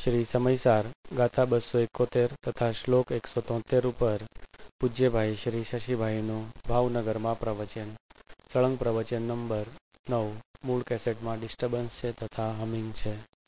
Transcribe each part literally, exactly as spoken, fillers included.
શ્રી સમયસાર ગાથા બસો એકોતેર તથા શ્લોક એકસો તોતેર ઉપર પૂજ્યભાઈ શ્રી શશીભાઈનું ભાવનગરમાં પ્રવચન. સળંગ પ્રવચન નંબર નવ. મૂળ કેસેટમાં ડિસ્ટર્બન્સ છે તથા હમિંગ છે.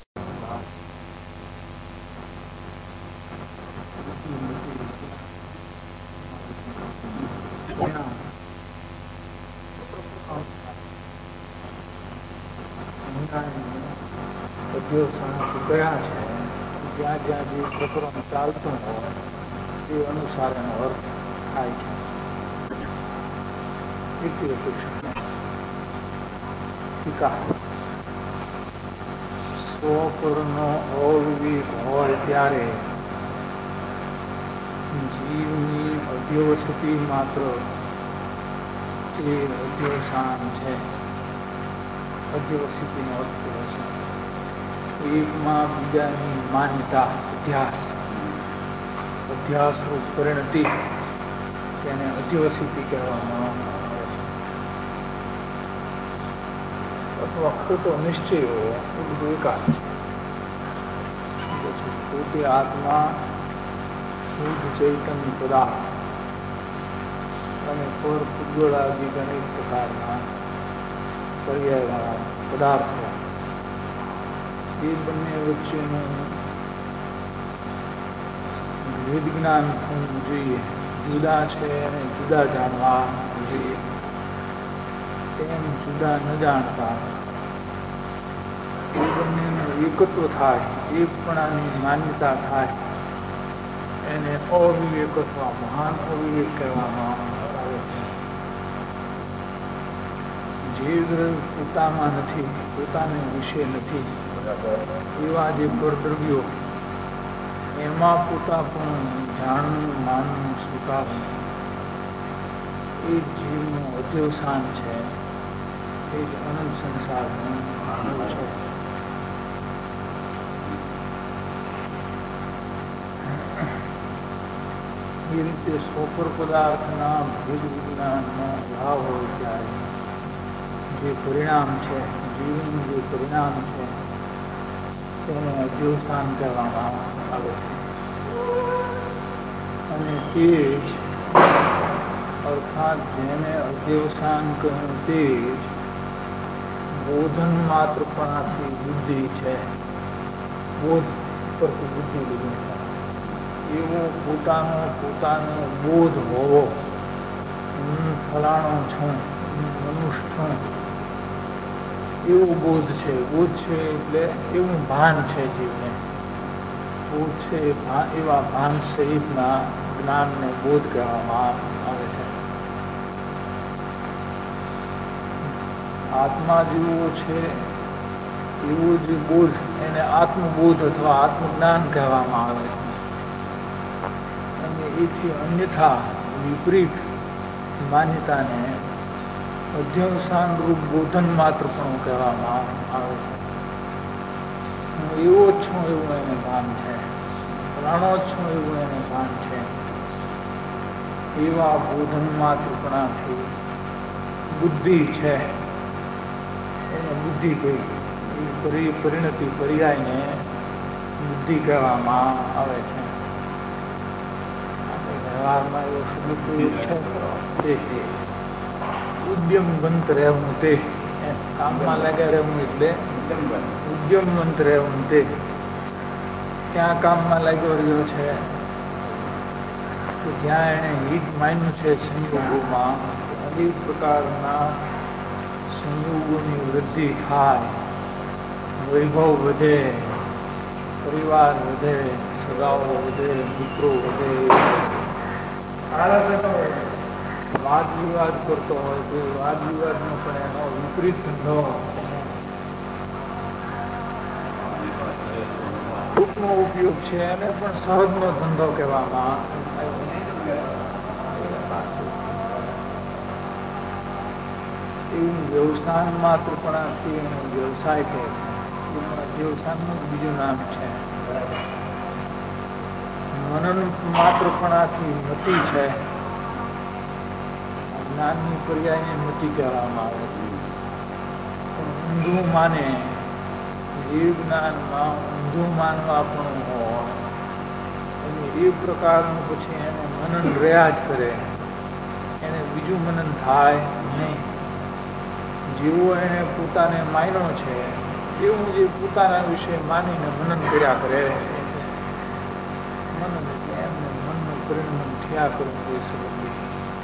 ગયા છે જ્યાં જ્યાં જે પ્રકરણ ચાલતું હોય તે અનુસાર એનો અર્થ થાય છે. સ્વપરનો અવિવેક હોય ત્યારે જીવની અધ્યવસ્થિતિ માત્ર એ અધ્યવસાન છે. અધ્યવસ્થિતિનો અર્થ છે એકમાં બીજાની માન્યતા, અધ્યાસ અધ્યાસ રૂપ પરિણતિ, તેને અધ્યવસ્થિતિ કહેવામાં આવે છે. અથવા ખોટો નિશ્ચય હોય એ બધું એકાદ છે. પોતે આત્મા શુદ્ધ ચૈતન્ય પદાર્થ અને પર પૂજ્યોળાદિ અનેક પ્રકારના પર્યાયવાળા પદાર્થો, એ બંને વચ્ચેનું વેદ જ્ઞાન થવું જોઈએ. જુદા છે અને જુદા જાણવા જોઈએ. તેમ જુદા ન જાણતા એ બંનેનું એકત્વ થાય, એકપણાની માન્યતા થાય, એને અવિવેક અથવા મહાન અવિવેક કહેવામાં આવે છે. જે દ્રવ્ય પોતામાં નથી, પોતાને વિશે નથી, એવા જે પરદ્રવ્યો એમાં પોતા પણ જાણવું, માનવું, સ્વીકારવું, એ જીવનું અધ્યવસાન છે. એ જ અનંત સંસારનું મૂળ છે. એ રીતે સોપર પદાર્થના ભેદ વિજ્ઞાનનો ભાવ હોય ત્યારે જે પરિણામ છે, જીવનું જે પરિણામ છે, તેને અધ્યવસાન કહેવામાં આવે છે. અને તે જ અર્થાત જેને અધ્યવસાન કહ્યું તે જ બોધન માત્રપણાથી બુદ્ધિ છે. બોધ પરથી બુદ્ધિ લીધી છે. એવો પોતાનો પોતાનો બોધ હોવો, હું ફલાણો છું, હું મનુષ્ય છું, એવો બોધ છે. બોધ છે એટલે એવું ભાન છે જીવને. બોધ છે એવા ભાન સહિતના જ્ઞાનને બોધ કહેવામાં આવે છે. આત્મા જેવો છે એવો જે બોધ, એને આત્મબોધ અથવા આત્મજ્ઞાન કહેવામાં આવે છે. અને એથી અન્યથા વિપરીત માન્યતાને અધ્યવસાન રૂપ બોધન માત્ર પણ કહેવામાં આવે છે. હું એવો જ છું એવું એને ભાન છે, ફલાણો જ છું એવું એને ભાન છે. એવા બોધન માત્રપણાથી બુદ્ધિ છે, એને બુદ્ધિ કહી. એ પરિણતિ પર્યાયને બુદ્ધિ કહેવામાં આવે છે. વ્યવહારમાં એવો શબ્દ છે તે ઉદ્યમવંત રહેવું, તે કામમાં લાગ્યા રહેવું એટલે ઉદ્યમવંત રહેવું. તે ક્યાં કામમાં લાગ્યો રહ્યો છે કે જ્યાં એને હિત માન્યું છે સંયોગોમાં, અનેક પ્રકારના સંયોગોની વૃદ્ધિ થાય, વૈભવ વધે, પરિવાર વધે, સગાઓ વધે, મિત્રો વધે, વાદ વિવાદ કરતો હોય તો વાદ વિવાદનો પણ એનો વિપરીત ધંધો, ટૂંકનો ઉપયોગ છે એને પણ સહજનો ધંધો કહેવામાં આવ્યો. એવું વ્યવસાન માત્રપણાથી એનો વ્યવસાય કહે છે. એ પણ વ્યવસાયનું બીજું નામ છે. મનન માત્રપણાથી મતિ છે. જ્ઞાનની પર્યાયને મતિ કહેવામાં આવે છે. ઊંધું માને, જીવ જ્ઞાનમાં ઊંધું ઊંધું માનવાપણું હોય અને એ પ્રકારનું પછી એને મનન રહ્યા જ કરે, એને બીજું મનન થાય નહીં. જેવો એને પોતાને માન્યો છે એવું જે પોતાના વિશે માનીને મનન કર્યા કરે. મનન એટલે એમને મનનું પરિણામ થયા કરવું એ સંબંધી.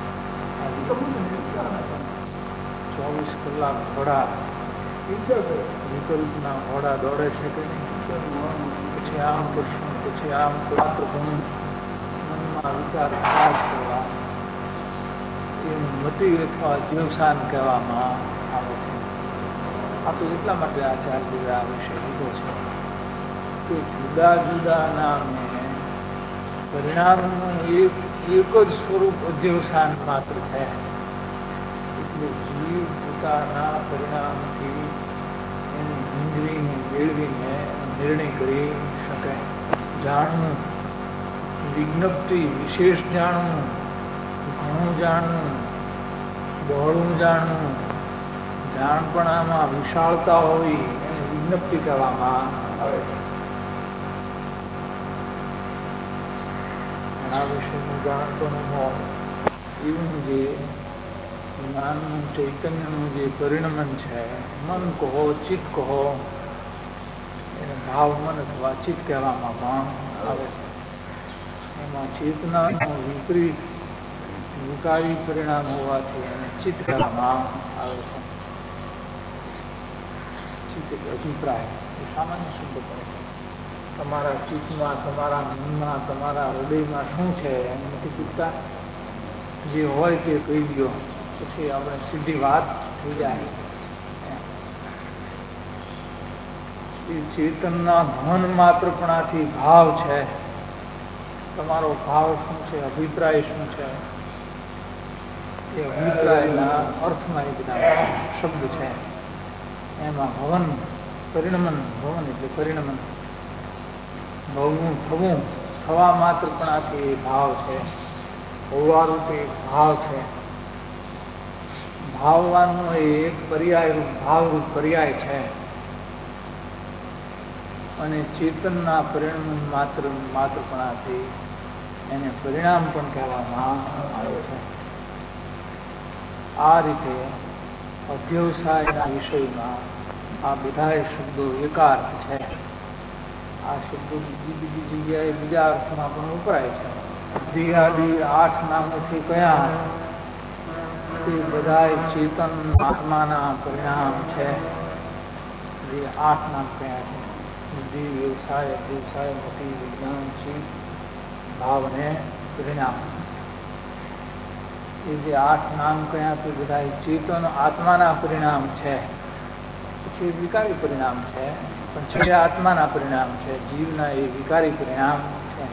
ચોવીસ કલાક ઘોડા વિકલ્પના ઘોડા દોડે છે કે નહીં? પછી આમ કરશું, પછી આમ માત્ર મનમાં વિચાર થયા જ કરવા એ મતિ અથવા જીવસાન કહેવામાં આવે છે. આ તો એટલા માટે આ ચાર જુદા વિશે લીધો છે કે જુદા જુદા નામે પરિણામનું એક એક જ સ્વરૂપ અધ્યવસાન માત્ર છે. એટલે જીવ પોતાના પરિણામથી એની ઇન્દ્રિયને મેળવીને નિર્ણય કરી શકે. જાણવું, વિજ્ઞપ્તિ, વિશેષ જાણવું, ઘણું જાણવું, બહોળું જાણવું, જાણપણામાં વિશાળતા હોવી એને વિજ્ઞપ્તિ કહેવામાં આવે છે. આ વિશેનું જાણપણું હોય એવું જે જ્ઞાનનું ચૈતન્યનું જે પરિણમન છે, મન કહો, ચિત્ત કહો, એને ભાવ મન અથવા ચિત્ત કહેવામાં પણ આવે છે. એમાં ચેતનાનું વિપરીત વિકારી પરિણામ હોવાથી એને ચિત્ત કહેવામાં આવે છે. ચિત્ત એટલે અભિપ્રાય એ સામાન્ય શબ્દ પડે છે. તમારા ચિત્તમાં, તમારા મનમાં, તમારા હૃદયમાં શું છે એમ નથી પૂછતા, જે હોય તે કહી દો, પછી આપણે સીધી વાત થઈ જાય. એ ચેતનના મન માત્રપણાથી ભાવ છે. તમારો ભાવ શું છે, અભિપ્રાય શું છે, એ અભિપ્રાયના અર્થમાં એક શબ્દ છે. એમાં ભવન, પરિણમન, ભવન એટલે પરિણમન, ભવનું થવું, થવા માત્રપણાથી એ ભાવ છે. હોવાનું તે ભાવ છે. ભાવવાનો એ એક પર્યાય રૂપ, ભાવરૂપ પર્યાય છે. અને ચેતનના પરિણામ માત્ર માત્રપણાથી એને પરિણામ પણ કહેવામાં આવે છે. આ રીતે અધ્યવસાયના વિષયમાં આ બધા શબ્દો એકાર્થ છે. આ શબ્દો બીજી બીજી જગ્યાએ બીજા અર્થમાં પણ વપરાય છે. અધ્યાદિ આઠ નામોથી કયા તે બધા ચેતન આત્માના પરિણામ છે. જે આઠ નામ કયા છે, બુદ્ધિ, વ્યવસાય, અધ્યવસાય, મતિ, વિજ્ઞાન, ચિત્ત, ભાવ અને પરિણામ. એ જે આઠ નામ કયા તે બધા ચેતન આત્માના પરિણામ છે. પછી વિકારી પરિણામ છે, પણ છે આત્માના પરિણામ છે. જીવના એ વિકારી પરિણામ છે.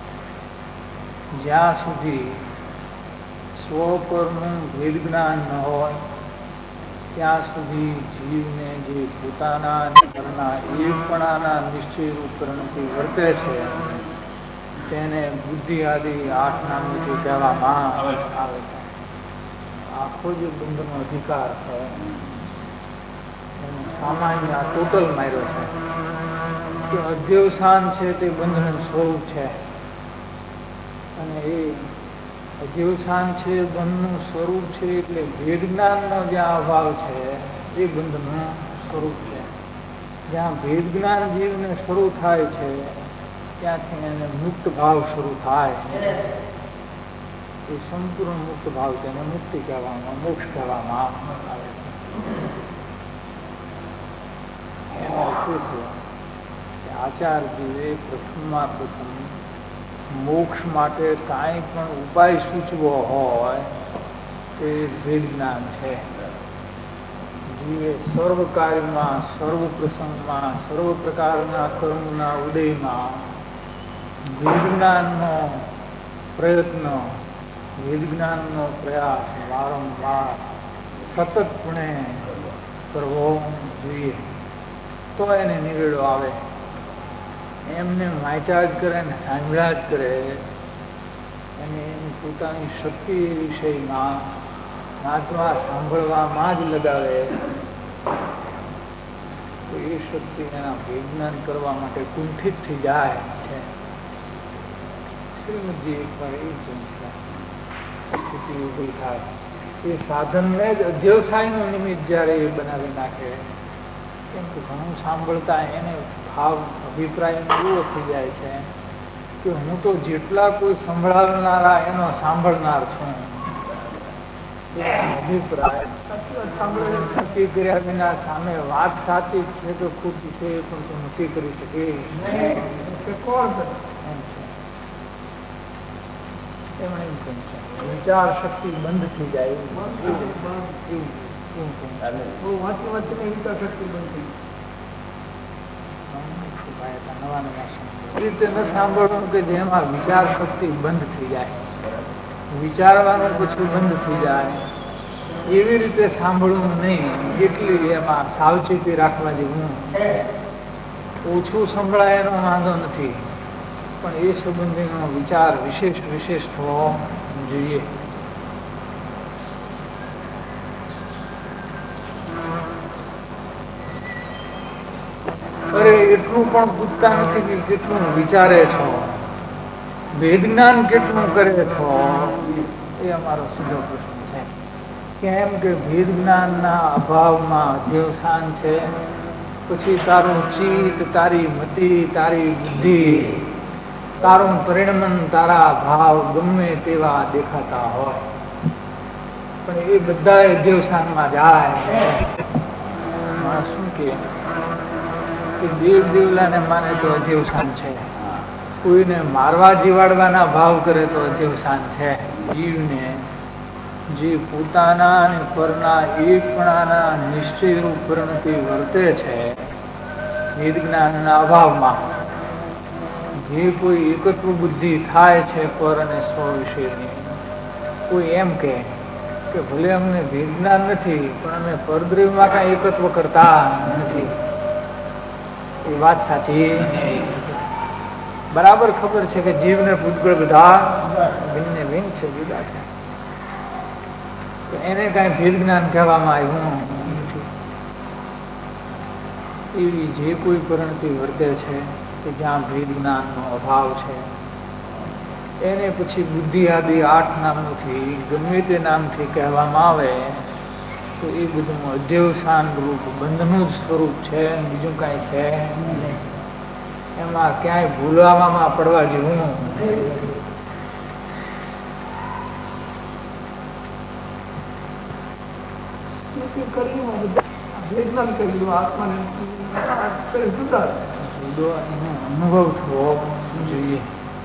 જ્યાં સુધી સ્વ પરનું ભેદ જ્ઞાન ન હોય ત્યાં સુધી જીવને જે પોતાના ઘરના એકપણાના નિશ્ચય ઉપકરણથી વર્તે છે તેને બુદ્ધિ આદિ આઠ નામથી કહેવામાં આવે છે. આખો જે બંધનો અધિકાર છે સામાન્ય ટોટલ માર્યો છે કે અધ્યવસાન છે તે બંધનું સ્વરૂપ છે. અને એ અધ્યવસાન છે બંધનું સ્વરૂપ છે એટલે ભેદ જ્ઞાનનો જ્યાં અભાવ છે એ બંધનું સ્વરૂપ છે. જ્યાં ભેદ જ્ઞાન જીવને શરૂ થાય છે ત્યાંથી એને મુક્ત ભાવ શરૂ થાય. એ સંપૂર્ણ મુક્ત ભાવ તેને મુક્તિ કહેવામાં, મોક્ષ કહેવામાં આવે છે. એનો અર્થ છે કે આચાર્યજીએ પ્રથમમાં પ્રથમ મોક્ષ માટે કાંઈ પણ ઉપાય સૂચવો હોય તે ભેદ જ્ઞાન છે. જીવે સર્વ કાર્યમાં, સર્વ પ્રસંગમાં, સર્વ પ્રકારના કર્મના ઉદયમાં ભેદ જ્ઞાનનો પ્રયત્ન, ભેદ જ્ઞાનનો પ્રયાસ વારંવાર સતતપણે કરવો જોઈએ તો એને નિવેડો આવે. એમને વાંચ્યા જ કરે ને સાંભળ્યા જ કરે અને એની પોતાની શક્તિ વિષયમાં વાંચવા સાંભળવામાં જ લગાવે તો એ એ શક્તિ એના વિજ્ઞાન કરવા માટે કુંઠિત થઈ જાય છે. શ્રીમદજી એકવાર એ સ્થિતિ ઉભી થાય, એ સાધનને જ અધ્યવસાયનું નિમિત્ત જ્યારે એ બનાવી નાખે, કેમ કે ઘણું સાંભળતા એને ભાવ અભિપ્રાય એવો થઈ જાય છે કે હું તો જેટલા કોઈ સંભળાવનારા એનો સાંભળનાર છું. અભિપ્રાય નક્કી કર્યા વિના સામે વાત સાચી છે કે ખોટી છે એ પણ તું નક્કી કરી શકે કોણ એમ છે. એમણે એમ કહ્યું છે વિચાર શક્તિ બંધ થઈ જાય એવું નવા નવા રીતે ન સાંભળવાનું કે જેમાં વિચાર શક્તિ બંધ થઈ જાય, વિચારવાનું પછી બંધ થઈ જાય એવી રીતે સાંભળવું નહીં. એટલી એમાં સાવચેતી રાખવા જેવું. ઓછું સંભળાય એનો વાંધો નથી, પણ એ સંબંધીનો વિચાર વિશેષ વિશેષ થવો જોઈએ. અરે એટલું પણ પૂછતા નથી કે કેટલું વિચારે છો, વેદજ્ઞાન કેટલું કરે છો, એ અમારો સીધો પ્રશ્ન છે. કેમ કે વેદજ્ઞાનના અભાવમાં અધ્યવસાન છે. પછી તારું ચિત્ત, તારી મતિ, તારી બુદ્ધિ, તારું પરિણમન, તારા ભાવ ગમે તેવા દેખાતા હોય પણ એ બધા અધ્યવસાનમાં જાય. શું કે દેવ દેવલાને માને તો અધ્યવસાન છે, કોઈને મારવા જીવાડવાના ભાવ કરે તો અધ્યવસાન છે. જીવને જે પોતાના અને પરના એકપણાના નિશ્ચયરૂપ પરિણતિ વર્તે છે વિજ્ઞાનના અભાવમાં, જે કોઈ એકત્વ બુદ્ધિ થાય છે પર અને સ્વ વિશેની, કોઈ એમ કે ભલે અમને વિજ્ઞાન નથી પણ અમે પરદ્રવ્યમાં કાંઈ એકત્વ કરતા નથી, એ વાત સાચી. બરાબર ખબર છે કે જીવને પૂતગળ બધા ભિન્ન ભિન્ન છે, જુદા છે, તો એને કાંઈ ભેદ જ્ઞાન કહેવામાં આવ્યું નથી. એવી જે કોઈ પરિણતિ વર્તે છે કે જ્યાં ભેદ જ્ઞાનનો અભાવ છે એને પછી બુદ્ધિ આદિ આઠ નામથી ગમે તે નામથી કહેવામાં આવે તો એ બધું અધ્યવસાન રૂપ બંધનું જ સ્વરૂપ છે, બીજું કાંઈ છે નહીં. એમાં ક્યાંય ભૂલવામાં પડવા જેવું અનુભવ થવો જોઈએ.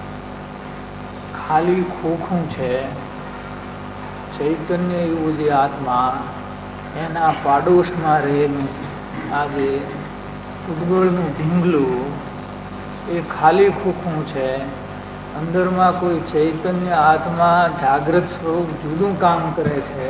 ખાલી ખોખું છે, ચૈતન્ય એવું જે આત્મા એના પાડોશમાં રહેલું આજે ઉદગળનું ઢીંગલું એ ખાલી ખોખું છે. અંદરમાં કોઈ ચૈતન્ય આત્મા જાગૃત સ્વરૂપ જુદું કામ કરે છે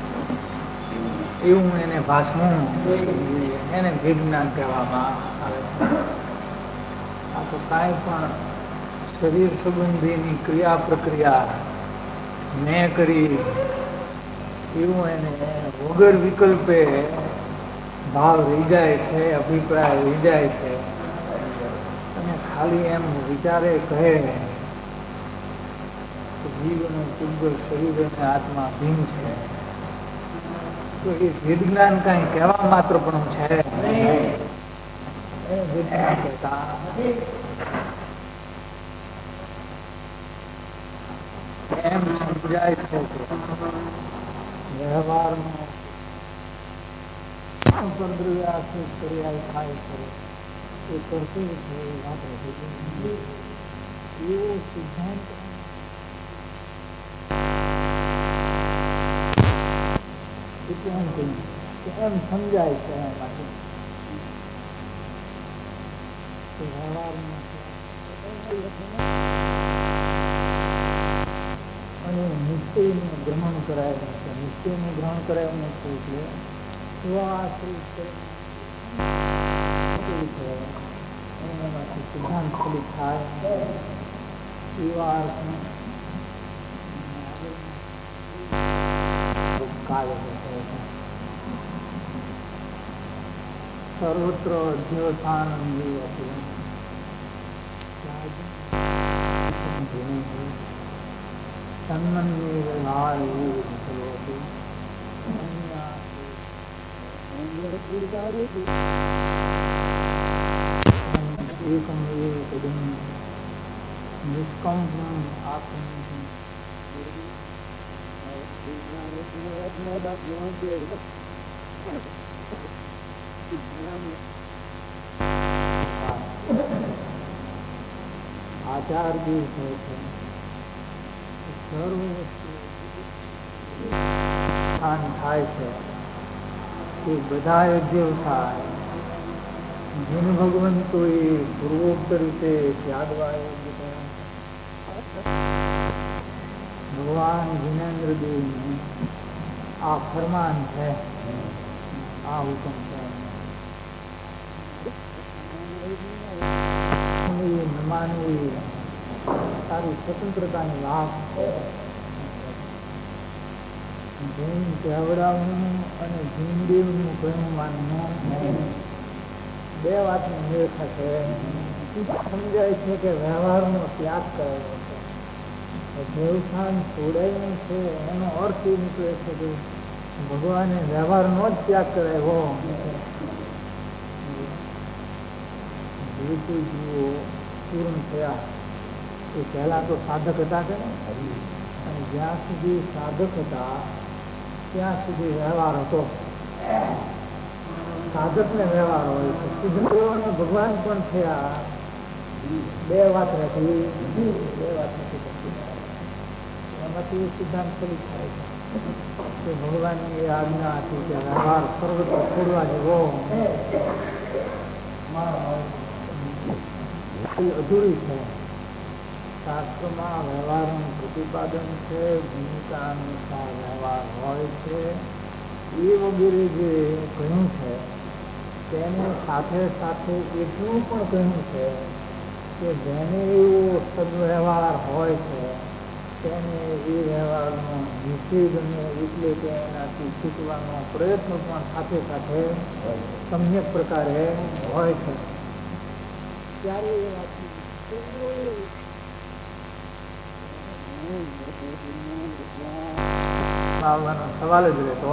એવું એને ભાસવું, એને વિજ્ઞાન કહેવામાં આવે છે. આ તો કાંઈ પણ શરીર સંબંધીની ક્રિયા પ્રક્રિયા મેં કરી એવું એને વગર વિકલ્પે ભાવ રહી જાય છે, અભિપ્રાય રહી જાય છે, અને ખાલી એમ વિચારે કહે જીવ અને પૂતગલ શરીર અને આત્મા ભિન્ન છે, તો એ વિજ્ઞાન કઈ કહેવા માત્ર પણ છે વિજ્ઞાન કહેતા એમ સમજાય છે કે વ્યવહારમાં પરદ્રવ્યાર્થિક ક્રિયા થાય છે એ કરતું છે એ વાત એવો સિદ્ધાંત એમ સમજાય છે એમાંથી વ્યવહારમાં અને નિશ્ચયનું ગ્રહણ કરાયેલું છે. નિશ્ચયનું ગ્રહણ કરાયેલું છે એટલે એનામાંથી સિદ્ધાંત ફલિત થાય એવા અર્થમાં કાર્ય સર્વત્ર અધ્યવસાન નિષ્કંપમ આત્મ આચાર જે છે સર્વ સ્થાન થાય છે એ બધા અધ્યવ થાય જીન ભગવંતો એ પૂર્વોક્ત રીતે ત્યાગવા ભગવાન જીનેન્દ્ર દેવનું આ ફરમાન છે, આ હુકમ છે. માનવી તારી સ્વતંત્રતાની વાત છે. જીન કહેવડાવવું અને જીનદેવનું કહ્યું માનવું બે વાતની મેળ થશે. સમજાય છે કે વ્યવહારનો ત્યાગ કરેલો છે, દેવસ્થાન છોડાયું છે. એનો અર્થ એ નીકળે છે કે ભગવાને વ્યવહારનો જ ત્યાગ કરાયો. જે કોઈ જીવો પૂર્ણ થયા એ પહેલા તો સાધક હતા કે અને જ્યાં સુધી સાધક હતા ત્યાં સુધી વ્યવહાર હતો. સાધક ને વ્યવહાર હોય છે. સિદ્ધદેવોને ભગવાન પણ થયા. બે વાત રાખી, બે વાત નથી કરતી. એમાંથી સિદ્ધાંત ફલિત થાય છે કે ભગવાનની એ આજ્ઞા હતી કે વ્યવહાર સર્વત્ર છોડવા જેવો અધૂરી છે. શાસ્ત્રમાં વ્યવહારનું પ્રતિપાદન છે, ભૂમિકા અનુસાર વ્યવહાર હોય છે. એ વગેરે જે કહ્યું છે તેને સાથે સાથે એટલું પણ કહ્યું છે કે જેને એવો સદવ્યવહાર હોય છે તેને એ વ્યવહારનો નિષેધ એટલે કે એનાથી છૂટવાનો પ્રયત્ન પણ સાથે સાથે સમ્યક પ્રકારે હોય છે. ત્યારે એ વાત આવવાનો સવાલ જ રહેતો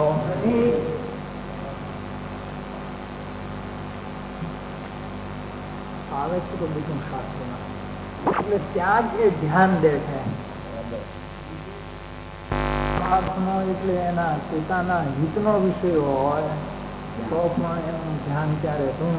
આવે છે તો બીજું શાસ્ત્રમાં એટલે ત્યાં જ એ ધ્યાન દે છે. એટલે એના પોતાના હિતનો વિષય હોય તો પણ એનું ધ્યાન ત્યારે શું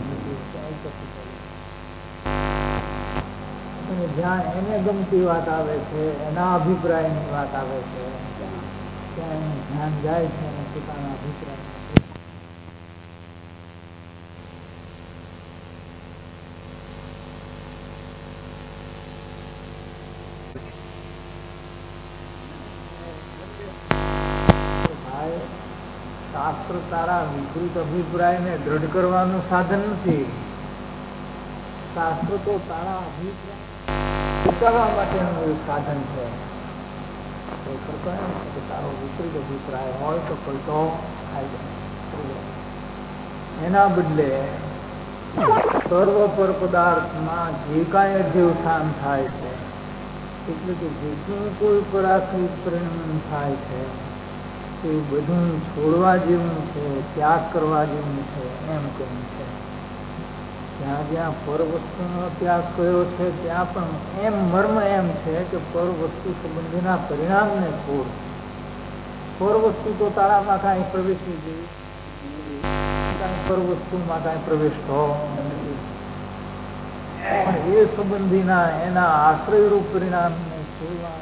અને જ્યાં એને ગમતી વાત આવે છે, એના અભિપ્રાયની વાત આવે છે ત્યાં એનું ધ્યાન જાય છે અને પોતાના અભિપ્રાય શાસ્ત્ર તારા વિપરીત અભિપ્રાય ને દ્રઢ કરવાનું સાધન નથી. શાસ્ત્ર તો તારા અભિપ્રાય ઉતારવા માટેનું એક સાધન છે. તારો વિપરીત અભિપ્રાય હોય તો પલટો થાય જાય. એના બદલે સર્વ પર પદાર્થમાં જે કાંઈ અધ્યવસાન થાય છે એટલે કે જેટલું કોઈ પરાશ્રિત પરિણામ થાય છે એ બધું છોડવા જેવું છે, ત્યાગ કરવા જેવું છે એમ કહ્યું છે. જ્યાં જ્યાં પર વસ્તુનો ત્યાગ કર્યો છે ત્યાં પણ એમ મર્મ એમ છે કે પર વસ્તુ સંબંધીના પરિણામને છોડ. પર વસ્તુ તો તારામાં કાંઈ પ્રવેશી ગઈ, કાંઈ પર વસ્તુમાં કાંઈ પ્રવેશ થયો નથી. પણ એ સંબંધીના એના આશ્રયરૂપ પરિણામને છોડવા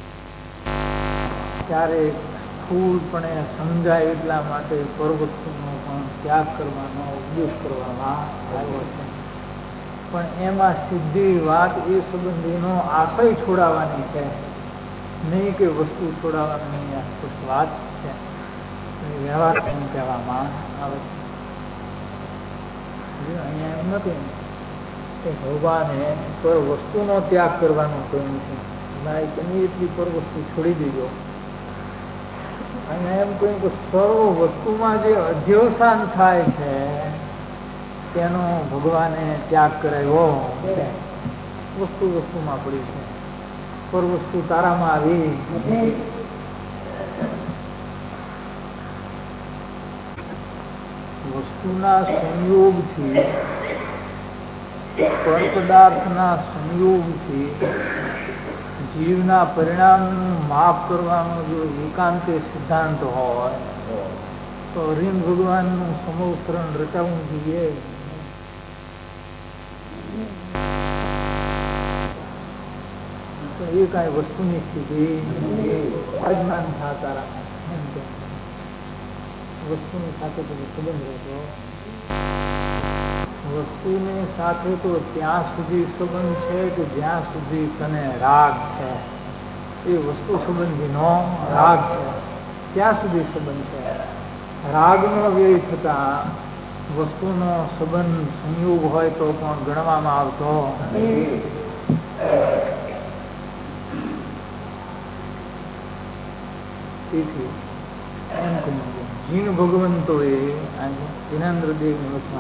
ત્યારે સ્થૂળપણે સમજાય એટલા માટે પરવસ્તુનો પણ ત્યાગ કરવાનો ઉપદેશ કરવામાં આવ્યો છે. પણ એમાં સીધી વાત એ સંબંધીનો આશય છોડાવવાની છે, નહીં કે વસ્તુ છોડાવવાની વાત છે. વ્યવહાર એમ કહેવામાં આવે છે. અહીંયા એમ નથી કે ભગવાને પર વસ્તુનો ત્યાગ કરવાનું કહ્યું છે. ભાઈ તમે એટલી પર વસ્તુ છોડી દીધો. અને એમ કહ્યું કે સર્વ વસ્તુમાં જે અધ્યવસાન થાય છે તેનો ભગવાને ત્યાગ કરાવ્યો. વસ્તુ વસ્તુમાં પડી છે, પર વસ્તુ તારામાં આવી. વસ્તુના સંયોગથી, પર પદાર્થના સંયોગથી જીવના પરિણામનું માપ કરવાનો જો એકાંતે સિદ્ધાંત હોય તો હરિન ભગવાનનું સમોત્તરણ રચાવવું જોઈએ. એ કાંઈ વસ્તુની સ્થિતિ અજ્ઞાન થાતા વસ્તુની સાથે પછી સંબંધ રહેતો. વસ્તુની સાથે તો ત્યાં સુધી સંબંધ છે કે જ્યાં સુધી તને રાગ છે. એ વસ્તુ સંબંધીનો રાગ છે ત્યાં સુધી સંબંધ છે. રાગનો વ્યય થતા વસ્તુનો સંબંધ સંયોગ હોય તો પણ ગણવામાં આવતો. તેથી એમ કહ્યું જીન ભગવંતોએ જીનેન્દ્રદેવ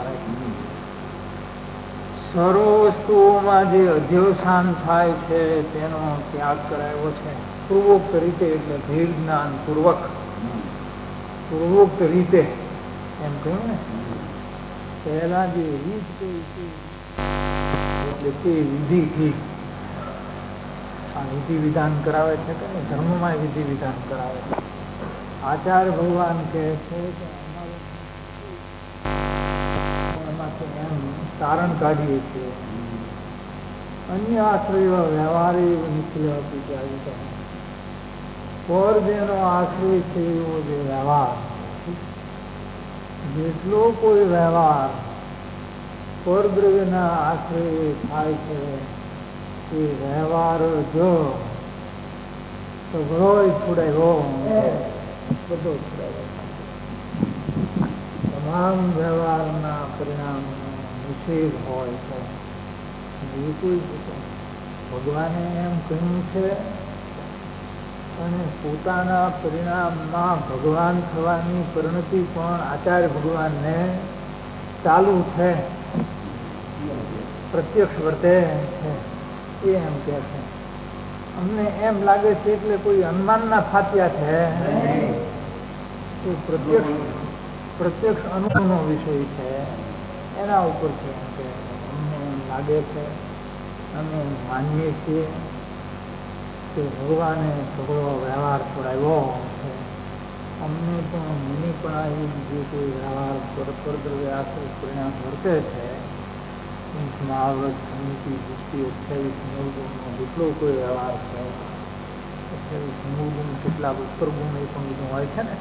સર્વ વસ્તુઓમાં જે અધ્યવસાન થાય છે તેનો ત્યાગ કરાયો છે પૂર્વોક્ત રીતે. એટલે ધીર જ્ઞાન પૂર્વક પૂર્વોક્ત રીતે એમ કહ્યું ને. પહેલા જે રીત કઈ એટલે તે વિધિથી આ વિધિ વિધાન કરાવે છે કે ધર્મમાં વિધિ વિધાન કરાવે છે. આચાર્ય ભગવાન કહે છે કે એમાંથી એમ તારણ કાઢીએ છીએ. અન્ય આશ્રય વ્યવહાર નીકળ્યો હતી પર જેનો આશ્રય છે એવો જે વ્યવહાર, જેટલો કોઈ વ્યવહાર પરદ્રવ્યના આશ્રય થાય છે એ વ્યવહાર જો સઘળો છોડાયો બધો છોડાયો. તમામ વ્યવહારના પરિણામનો નિષેધ હોય છે. બિલકુલ ભગવાને એમ કહ્યું છે અને પોતાના પરિણામમાં ભગવાન થવાની પરિણતિ પણ આચાર્ય ભગવાનને ચાલુ છે, પ્રત્યક્ષ વર્તે છે. એ એમ કે છે અમને એમ લાગે છે એટલે કોઈ અનુમાનના ફાત્યા છે. એ પ્રત્યક્ષ પ્રત્યક્ષ અનુભવનો વિષય છે. એના ઉપર છે કે અમને એમ લાગે છે, અમે માનીએ છીએ કે ભગવાને સઘળો વ્યવહાર છોડાવ્યો છે. અમને પણ મને પણ આવી જે કોઈ વ્યવહાર પરદ્રવ્ય આશ્રિત પરિણામ વર્તે છે, મહાવ્રત સમિતિ વૃત્તિ અઠ્યાવીસ મૂળગુણનો જેટલો કોઈ વ્યવહાર છે, અઠ્યાવીસ મૂળગુણ કેટલાક ઉત્તર ગુણ એ પણ બધું હોય છે ને,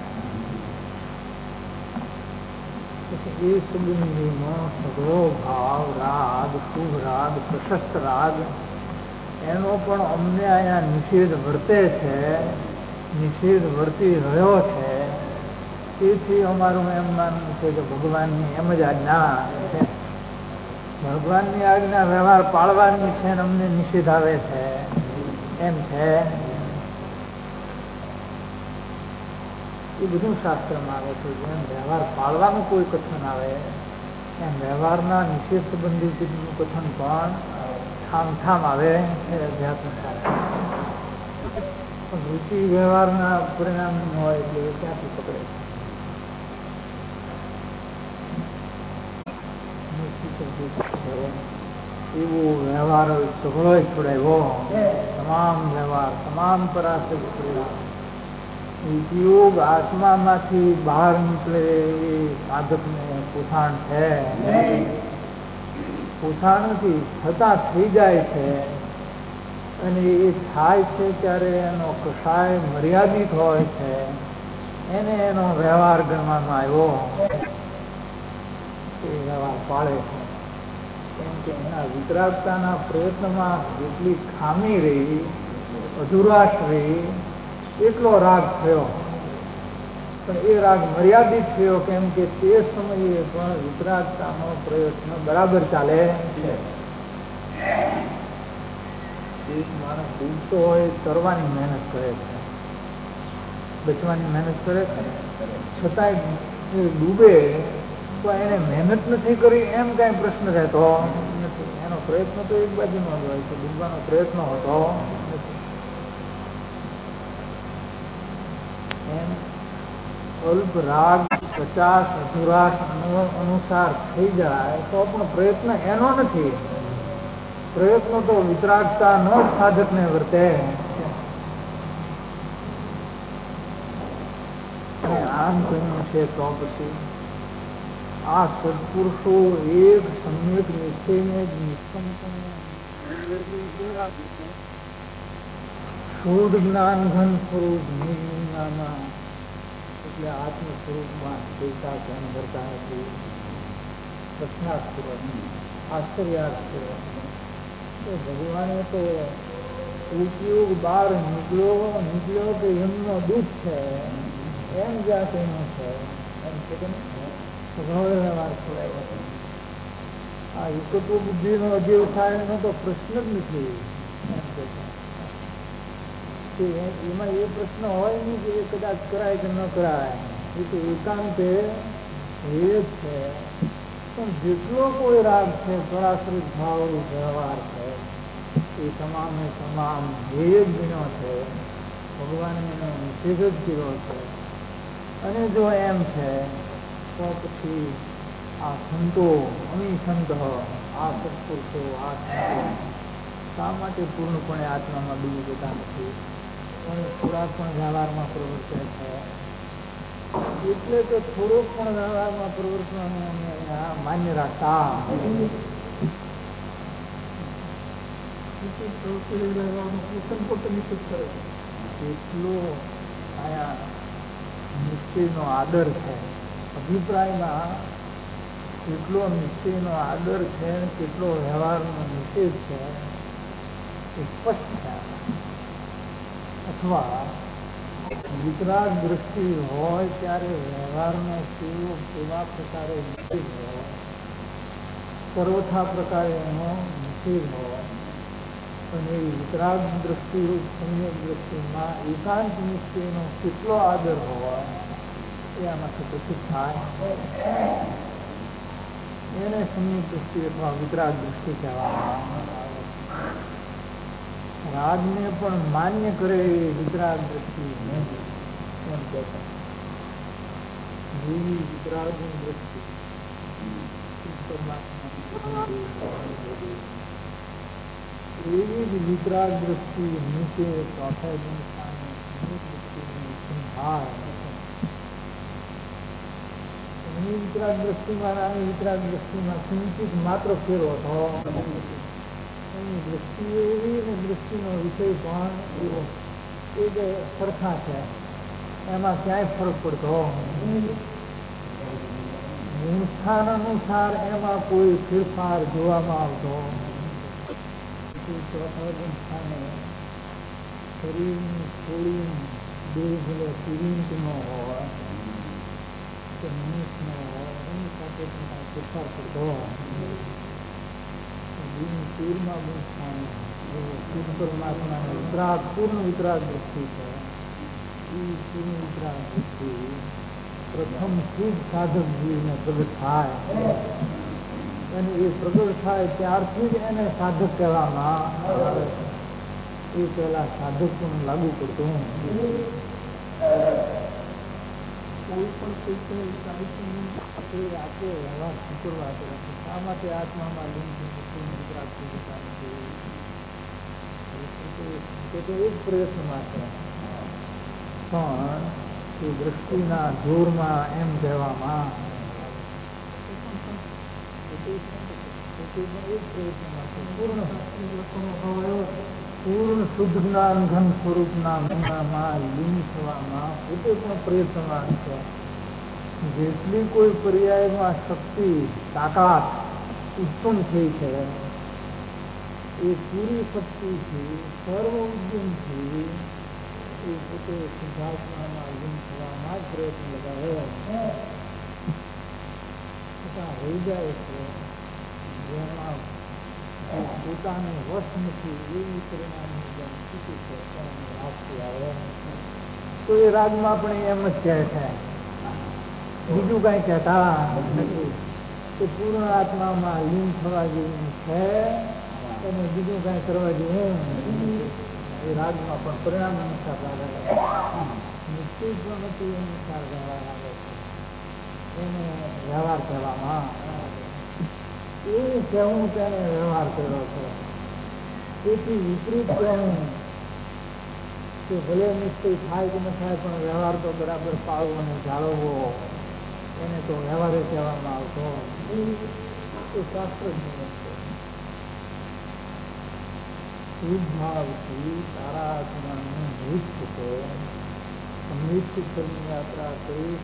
એ સંબંધીનો સઘળો ભાવ રાગ, શુભ રાગ, પ્રશસ્ત રાગ એનો પણ અમને અહીંયા નિષેધ વર્તે છે, નિષેધ વર્તી રહ્યો છે. તેથી અમારું એમ માનવું છે કે ભગવાનની એમ જ આજ્ઞા છે. ભગવાનની આજ્ઞા વ્યવહાર પાળવાની છે ને અમને નિષેધ આવે છે એમ છે. એ બધું શાસ્ત્રમાં આવે છે. જેમ વ્યવહાર પાળવાનું કોઈ કથન આવે એમ વ્યવહારના નિષેધ સંબંધિતનું કથન પણ ઠામ ઠામ આવે છે અધ્યાત્મ શાસ્ત્ર. વૃત્તિ વ્યવહારના પરિણામ હોય એટલે ક્યાંથી પકડે છે. એવો વ્યવહાર સઘળો છોડાયો. તમામ વ્યવહાર, તમામ પરાશર પરિણામ ઉપયોગ આત્મામાંથી બહાર નીકળે એ સાધકને પોષણ છે. પોષણ નથી થતા થઈ જાય છે અને એ થાય છે ત્યારે એનો કસાય મર્યાદિત હોય છે, એને એનો વ્યવહાર ગણવામાં આવ્યો. એ વ્યવહાર પાળે છે કેમ કે એના વિતરાગતાના પ્રયત્નમાં જેટલી ખામી રહી, અધુરાશ રહી, એટલો રાગ થયો. પણ એ રાગ મર્યાદિત થયો કેમ કે તે સમયે પણ વિતરાગતાનો પ્રયત્ન બરાબર ચાલે છે. એક માણસ ડૂબતો હોય તરવાની મહેનત કરે છે, બચવાની મહેનત કરે છે, છતાંય એ ડૂબે કોઈ એને મહેનત નથી કરી એમ કઈ પ્રશ્ન રહેતો નથી. એનો પ્રયત્ન તો એક બાજુનો જ હોય છે, ડૂબવાનો પ્રયત્ન હોતો નથી. એમ અલ્પ રાગ પચાસ અધુરાશ અનુસાર થઈ જાય તો પણ પ્રયત્ન એનો નથી. પ્રયત્ન તો વિતરાગતા નો સાધક ને વર્તે. આમ કહ્યું છે તો પછી આ સત્પુરુષો એક સમ્યક નિશ્ચયને જ નિષ્પન્નપણે શુદ્ધ જ્ઞાન ઘન સ્વરૂપ નિર્જ્ઞાના એટલે આત્મ સ્વરૂપમાં દેવતા ધ્યાન કરતા નથી. પ્રશ્નાર્થપૂર્વક આશ્ચર્યાર્થપૂર્વક ભગવાને તો ઉપયોગ બહાર નીકળ્યો નીકળ્યો કે એમનો દુઃખ છે એમ જ્યાં કહ્યું છે એમ છે કે સ્વભાવ વ્યવહાર છોડાય. આ એકત્વ બુદ્ધિનો અજીવ થાય એનો તો પ્રશ્ન જ નથી. એમ કે એમાં એ પ્રશ્ન હોય નહીં કે એ કદાચ કરાય કે ન કરાય, એ તો એકાંતે હેત છે. પણ જેટલો કોઈ રાગ છે પરાશ્રિત ભાવ વ્યવહાર છે એ તમામે તમામ હેત ગુનો છે. ભગવાને એનો નિષેધ જ કર્યો છે. અને જો એમ છે તો પછી આ સંતો અમી સંત આ સત્પુરુષો આ સંતો શા માટે પૂર્ણપણે આત્મામાં ડૂબી જતા નથી અને થોડાક પણ વ્યવહારમાં પ્રવર્તે છે? એટલે તો થોડોક પણ વ્યવહારમાં પ્રવર્તવાનું અમે માન્ય રાખતા. એટલો આયા નિશ્ચયનો આદર છે. અભિપ્રાયમાં કેટલો નિશ્ચયનો આદર છે, કેટલો વ્યવહારનો નિષેધ છે એ સ્પષ્ટ છે. અથવા વિતરાગ દ્રષ્ટિ હોય ત્યારે વ્યવહારનો કેવો કેવા પ્રકારે નિષેધ હોય, સર્વથા પ્રકારે એનો નિષેધ હોય, અને એ વિતરાગ દ્રષ્ટિ સમ્યક દ્રષ્ટિમાં એકાંત નિશ્ચયનો કેટલો આદર હોય એ આમાંથી પ્રસિદ્ધ થાય. એને સમ્યક દ્રષ્ટિ અથવા વિતરાગ દ્રષ્ટિ કહેવામાં આવે. રાગને પણ માન્ય કરે એ વિતરાગ દ્રષ્ટિ એમ કહેતા. જેવી વિતરાગની દ્રષ્ટિ એવી જ વિતરાગ દ્રષ્ટિ નીચે ચોથા સ્થાને એની વિતરાગ દ્રષ્ટિમાં આની વિતરાગ દ્રષ્ટિમાં કિંચિત માત્ર ફેરો હતો. એની દ્રષ્ટિ એવી ને દ્રષ્ટિનો વિષય પણ એવો એ જે સરખા છે એમાં ક્યાંય ફરક પડતો. ગુણસ્થાન અનુસાર એમાં કોઈ ફેરફાર જોવામાં આવતો. ચોથા ગુણસ્થાને શરીરની થોડી દેહ ભલે તિરિંતનો હોય કે મનુષ્યનો હોય એની સાથે પણ ફેરફાર કરતો. પૂર્ણમાં ગુણસ્થાન શુદ્ધ પરમાત્માનો વિતરાગ પૂર્ણ વિતરાગ દ્રષ્ટિ છે. એ પૂર્ણ વિતરાગ દ્રષ્ટિ પ્રથમ શુદ્ધ સાધક જીવને પ્રગટ થાય અને એ પ્રગટ થાય ત્યારથી જ એને સાધક કહેવામાં આવે. એ પહેલા સાધક પણ લાગુ પડતું. કોઈ પણ આપે વ્યવહાર સ્વીકારવા પડે. શા માટે આત્મામાં લીન તો એક પ્રયત્નમાં છે પણ એ દ્રષ્ટિના જોરમાં એમ કહેવામાં પૂર્ણ શુદ્ધ જ્ઞાન ઘન સ્વરૂપના મહિમામાં લીન થવામાં પોતે પણ પ્રયત્નવાન છે. જેટલી કોઈ પર્યાયમાં શક્તિ તાકાત ઉત્પન્ન થઈ છે એ પૂરી શક્તિથી સર્વ ઉદ્યમથી એ પોતે શુદ્ધાત્મામાં લીન થવામાં જ પ્રયત્ન લગાવે છતાં રહી જાય છે. જેમાં પોતાને વશ નથી એવી પરિણામની જેમ સ્થિતિ છે એને રાગથી આવે તો એ રાગમાં પણ એમ જ કહે છે બીજું કઈ કહેતા નથી કે પૂર્ણ આત્મામાં લીન થવા જેવું છે અને બીજું કઈ કરવા જેવું એ રાજમાં પણ પરિણામ અનુસાર નિશ્ચિત પ્રવૃત્તિ અનુસાર વ્યવહાર આવે છે એને વ્યવહાર કરવામાં એવું કહેવું તેને વ્યવહાર કર્યો છે. તેથી વિપરીત કહેવું કે ભલે નિશ્ચય થાય કે ન થાય પણ વ્યવહાર તો બરાબર પાળવો અને જાળવવો એને તો વ્યવહારે કહેવામાં આવતો એ શાસ્ત્ર જ નિયમ છે. શુદ્ભાવથી તારા આત્માનું મૃત છે અમૃત ફળની યાત્રા કરી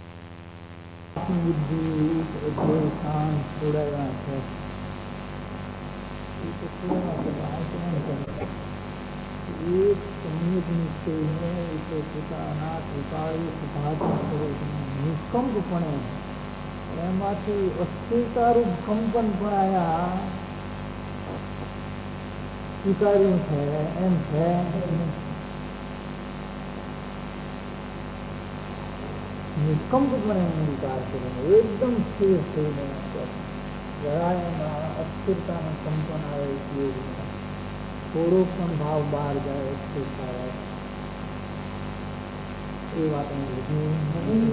બુદ્ધિ શાંત છોડાયા છે. એક સંયુક્ત નિશ્ચયને એટલે પોતાના ત્રિકાળી સિદ્ધાંત નિષ્કંપપણે એમાંથી અસ્થિરતારૂપ કંપન પણ આયા સ્વીકાર્યું છે એમ છે. નિષ્કંપપણે અંગીકાર કરીને એકદમ સ્થિર થઈને જરાય એમાં અસ્થિરતાનું કંપન આવે ઉપયોગ થોડો પણ ભાવ બહાર જાય અસ્થિરતા રહે એ વાત લીધી.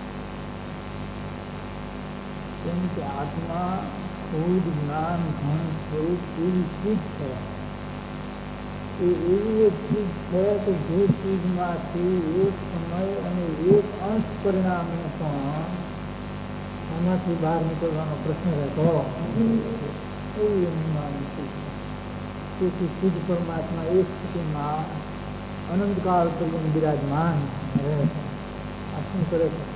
કેમ કે આત્મા ખુદ જ્ઞાન ધન સ્વરૂપ એવી ચીજ છે એ એવી એક ચીજ છે કે જે ચીજમાંથી એક સમય અને એક અંશ પરિણામે પણ એમાંથી બહાર નીકળવાનો પ્રશ્ન રહેતો એવી એમની માનવી છે. તેથી શુદ્ધ પરમાત્મા એક સ્થિતિમાં અનંતકાળ પર્યંત બિરાજમાન રહે છે. આ શું કરે છે?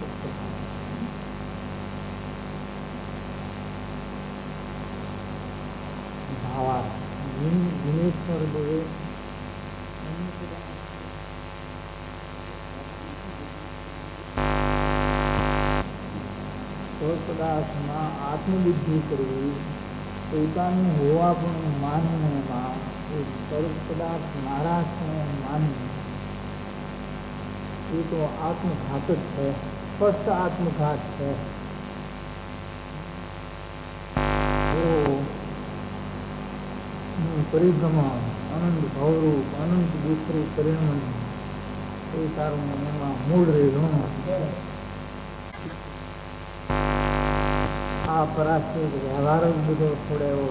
ભાવા વિનેશ્વર દેવે પદાર્થમાં આત્મબુદ્ધિ કરવી પોતાનું હોવા પણ માનવું એમાં એ સર્વ પદાર્થ મારા છે માનવું એ તો આત્મઘાત જ છે. સ્પષ્ટ આત્મઘાત છે. પરિભ્રમણ અનંત ભવરૂપ અનંત દુઃખરૂપ પરિણમન એ તારું એમાં મૂળ રહેલું આ પરાશ્રિત વ્યવહાર જ બધો છોડ્યો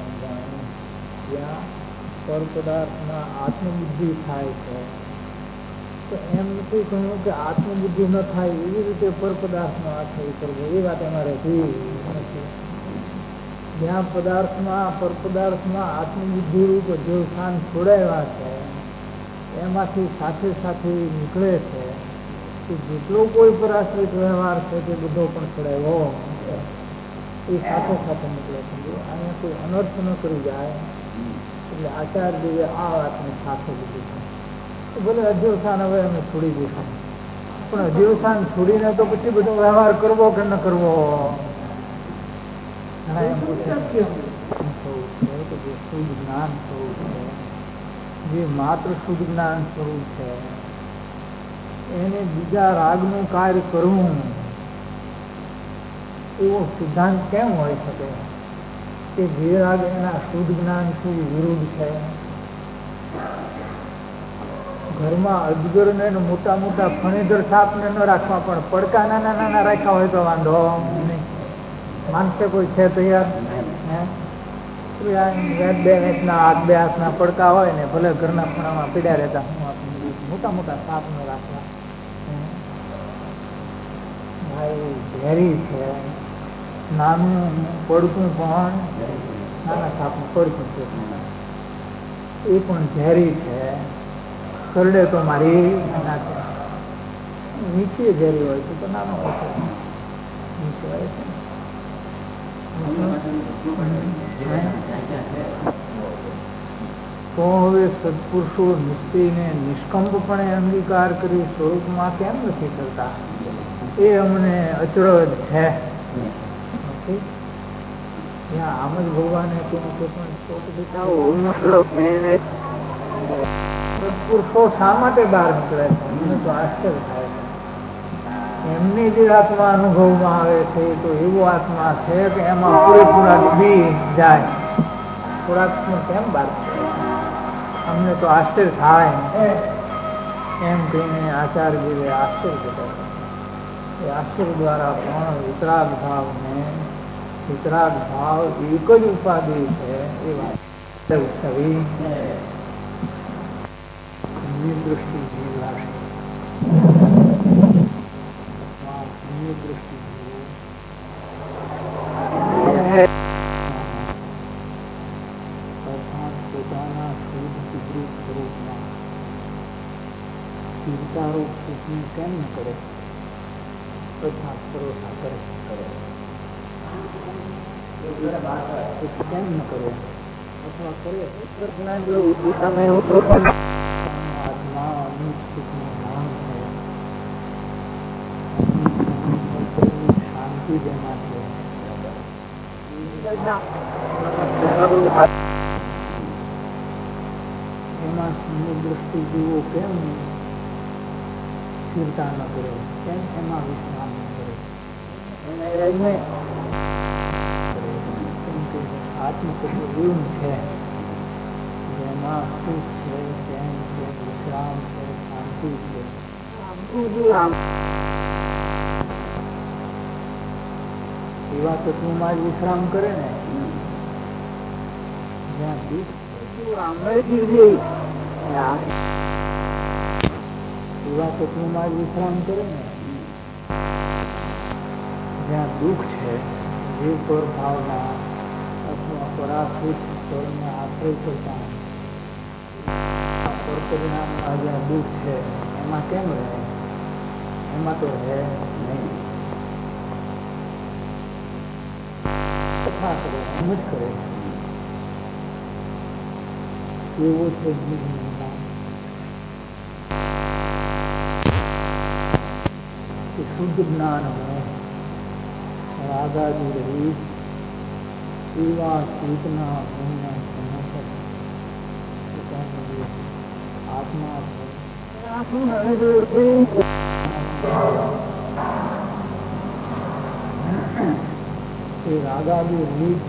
જ્યાં પર પદાર્થમાં આત્મબુદ્ધિ થાય છે તો એમ નથી કહ્યું કે આત્મબુદ્ધિ ન થાય એવી રીતે પર પદાર્થનો આશ્રય કરવો એ વાત એમાં રહેતી નથી. જ્યાં પદાર્થમાં પર પદાર્થમાં આત્મબુદ્ધિ રૂપ અધ્યવસાન છોડાયેલા છે એમાંથી સાથે સાથે નીકળે છે કે જેટલો કોઈ પરાશ્રિત વ્યવહાર છે તે બધો પણ છોડાયો એ સાથે સાથે નીકળે છે. અહીંયા કોઈ અનર્થ ન કરી જાય એટલે આચાર્યજીએ આ વાતને સાથે લીધી છે. તો ભલે અધ્યવસાન હવે અમે છોડી દઈશું પણ અધ્યવસાન છોડીને તો પછી બધો વ્યવહાર કરવો કે ન કરવો શુદ્ધ જ્ઞાન સ્વરૂપ છે જે માત્ર શુદ્ધ જ્ઞાન સ્વરૂપ છે એને બીજા રાગનું કાર્ય કરવું એવો સિદ્ધાંત કેમ હોય શકે કે જે રાગ એના શુદ્ધ જ્ઞાનથી વિરુદ્ધ છે. ઘરમાં અજગર ને મોટા મોટા ફણેધર સાપ ને ન રાખવા પણ પડકા નાના નાના રાખ્યા હોય તો વાંધો નહીં. માનશે કોઈ છે તૈયાર? બે હાથના હાથ બે હાથના પડકા હોય ને ભલે ઘરના ખૂણામાં પીડ્યા રહેતા મોટા મોટા સાપ ન રાખવા. ભાઈ ઝેરી છે. નાનું પડકું પણ નાના સાપનું પડકું છે એ પણ ઝેરી છે. કરડે તો મારી નાખે. નીચે ઝેરી હોય તો નાનો હોય નીચે હોય છે. તો હવે સત્પુરુષો નિશ્ચયને નિષ્કંપપણે અંગીકાર કરી સ્વરૂપમાં કેમ નથી કરતા એ અમને અચરજ છે. આમ જ ભગવાને સત્પુરુષો શા માટે બહાર નીકળે છે મને તો આશ્ચર્ય થાય છે. એમની જે આત્મા અનુભવમાં આવે છે તો એવો આત્મા છે કે એમાં પૂરેપૂરા ડૂબી જાય. થોડાક કેમ બાદ અમને તો આશ્ચર્ય થાય એમ કહીને આચાર્ય આશ્ચર્ય બતાવે. એ આશ્ચર્ય દ્વારા પણ વિતરાગ ભાવને વિતરાગ ભાવ એક જ ઉપાધિ છે એ વાત દૃષ્ટિ જીવરાશિ દૃષ્ટિ પોતાના શુદ્ધ વિદ્રુપ સ્વરૂપમાં સ્થિરતારૂપ સ્થિતિ કેમ ન કરે તથા ભરોસા કરે કેમ ન કરે અથવા કરે આત્મા અનિશ્ચિતનું નામ છે. શાંતિ જેમાં છે એમાં દૃષ્ટિ જીવો કેમ સ્થિરતા ન કરે, કેમ એમાં વિશ્રામ ન કરે. આત્મતત્વ એવું છે જેમાં સુખ છે, ચેન છે, વિશ્રામ છે, શાંતિ છે. એવા તત્વમાં જ વિશ્રામ કરે ને જ્યાં દુઃખ એવા તત્વમાં જ વિશ્રામ કરે ને જ્યાં દુઃખ છે, જીવ પર ભાવના અથવા પરાશ્રિત સ્વરને આશ્રય કરતા પરિણામમાં જ્યાં દુઃખ છે એમાં કેમ રહે? એમાં તો રહે નહીં. એમ જ કરે એવો છે શુદ્ધ જ્ઞાન રાગાદી રહી એવા ચેતના આત્મા છે રાગાદી રીત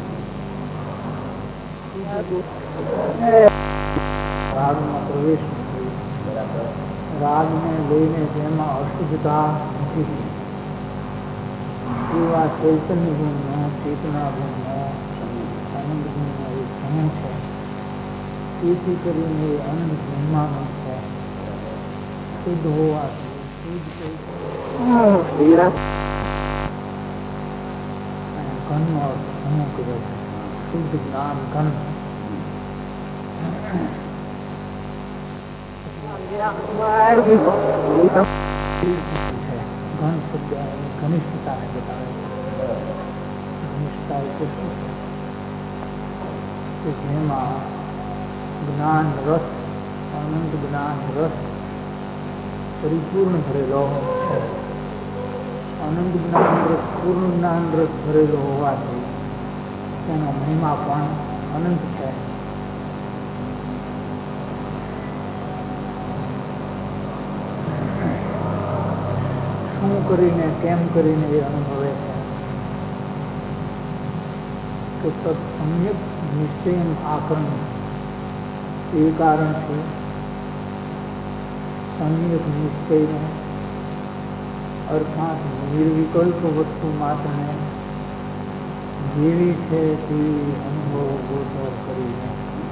રાગમાં પ્રવેશ નથી. રાગને લઈને તેમાં અશુદ્ધતા નથી. એવા ચૈતન્ય ગુણનો ચેતના ગુણનો આનંદ ગુણનો એ સમૂહ છે. તેથી કરીને એ આનંદ બ્રહ્માનંદ છે. શુદ્ધ હોવાથી ઘનનો સમૂહ કર્યો છે. શુદ્ધ જ્ઞાન ઘન ઘન શબ્દ ઘનિષ્ઠતાને બતાવે છે. ઘનિષ્ઠતા એટલે શું છે કે જેમાં જ્ઞાન રસ અનંત જ્ઞાન રસ પરિપૂર્ણ ભરેલો છે. અનંત જ્ઞાન રસ પૂર્ણ જ્ઞાન રસ ભરેલો હોવાથી તેનો મહિમા પણ અનંત છે. શું કરીને કેમ કરીને એ અનુભવે છે તો સમ્યક નિશ્ચય આકરણ એ કારણથી સમ્યક નિશ્ચયને અર્થાત નિર્વિકલ્પ વસ્તુ માત્રને જેવી છે તેવી અનુભવ ગોચર કરીને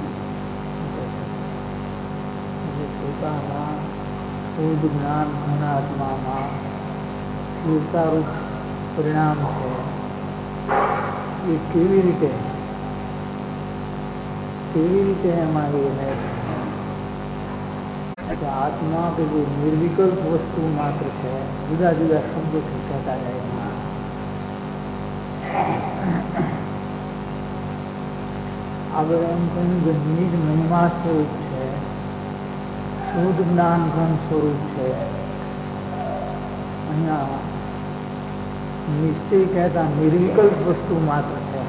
પોતાના શુદ્ધ જ્ઞાન ઘનાત્મામાં સ્થિરતારૂપ પરિણામ છે. એ કેવી રીતે કેવી રીતે એમાં એ રહે છે. આત્મા કે જે નિર્વિકલ્પ વસ્તુ માત્ર છે, જુદા જુદા શબ્દોથી કહેતા જાય એમાં આગળ એમ કહ્યું કે નિજ મહિમા સ્વરૂપ છે, શુદ્ધ જ્ઞાન ઘન સ્વરૂપ છે. અહીંયા નિશ્ચય કહેતા નિર્વિકલ્પ વસ્તુ માત્ર છે.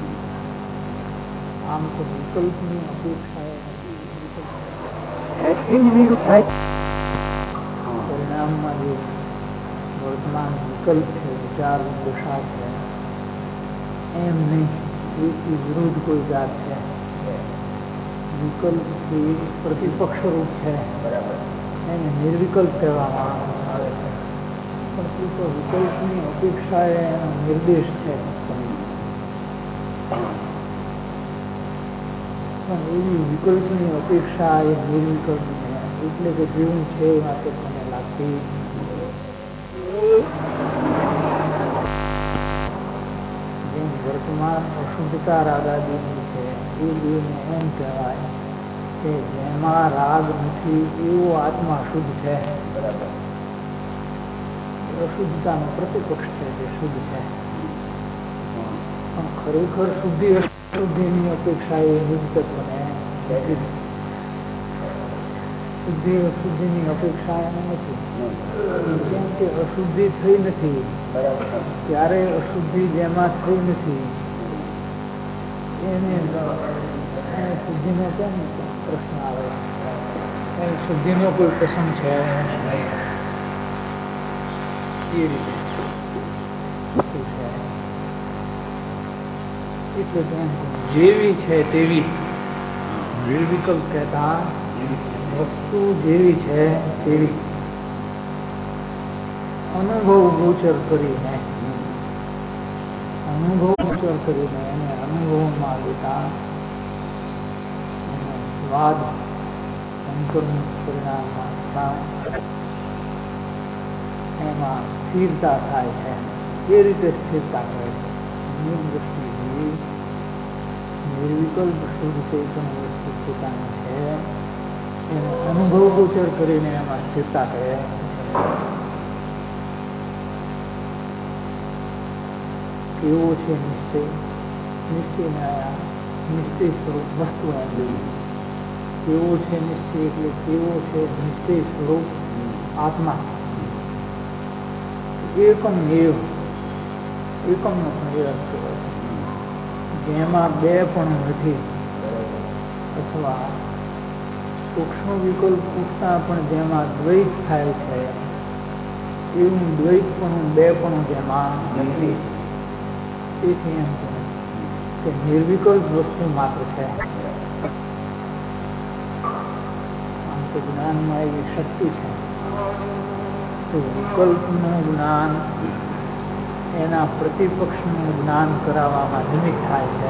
આમ તો વિકલ્પની અપેક્ષા પરિણામમાં જે વર્તમાન વિકલ્પ છે, વિચાર દશા છે, એમ નહીં એથી વિરુદ્ધ કોઈ જાત છે. વિકલ્પથી પ્રતિપક્ષ રૂપ છે, એને નિર્વિકલ્પ કહેવામાં આવે છે. પણ એ તો વિકલ્પની અપેક્ષા એનો નિર્દેશ છે. પણ એવી વિકલ્પની અપેક્ષા એ નિર્વિકલ્પ છે, એટલે કે જેવું છે એ માટે મને લાગતી. જેમ વર્તમાન અશુદ્ધતા રાગાદીની છે, એ બેને એમ કહેવાય કે જેમાં રાગ નથી એવો આત્મા શુદ્ધ છે. બરાબર. અશુદ્ધતાનો પ્રતિપક્ષ છે, જે શુદ્ધ છે. પણ ખરેખર શુદ્ધિ અશુદ્ધિની અપેક્ષા એ નિત્યત્વને શુદ્ધિ અશુદ્ધિની અપેક્ષા એને નથી. કેમ કે અશુદ્ધિ થઈ નથી, ત્યારે અશુદ્ધિ જેમાં થઈ નથી એને શુદ્ધિનો કેમ પ્રશ્ન આવે? એ શુદ્ધિનો કોઈ પ્રસંગ છે એ રીતે એટલે જેવી છે તેવી નિર્વિકલ્પ કહેતા વસ્તુ જેવી છે તેવી અનુભવ ગોચર કરીને અનુભવ ગોચર કરીને એને અનુભવમાં લેતા સ્વાદ અંતર્મુખ પરિણામમાં એમાં સ્થિરતા થાય છે. એ રીતે સ્થિરતા થાય છે. નિર્દૃષ્ટિથી નિર્વિકલ્પ શુદ્ધ ચૈતન્ય વસ્તુ પોતાની છે, એનો અનુભવ ગોચર કરીને એમાં સ્થિરતા કહે. કેવો છે નિશ્ચય? નિશ્ચય નિશ્ચય સ્વરૂપ વસ્તુ એમ જોઈએ. કેવો છે નિશ્ચય એટલે કેવો છે નિશ્ચય સ્વરૂપ આત્મા. એકમ એવ એકમ નો પણ એ અર્થ હોય જેમાં બે પણ નથી, અથવા સૂક્ષ્મ વિકલ્પ પૂછતા પણ જેમાં દ્વૈત થાય છે એવું દ્વૈત પણ બે પણ જેમાં નથી. તેથી એમ કહે કે નિર્વિકલ્પ વસ્તુ માત્ર છે. આમ તો જ્ઞાનમાં એવી શક્તિ છે તો વિકલ્પનું જ્ઞાન એના પ્રતિપક્ષનું જ્ઞાન કરાવવામાં નિમિત્ત થાય છે.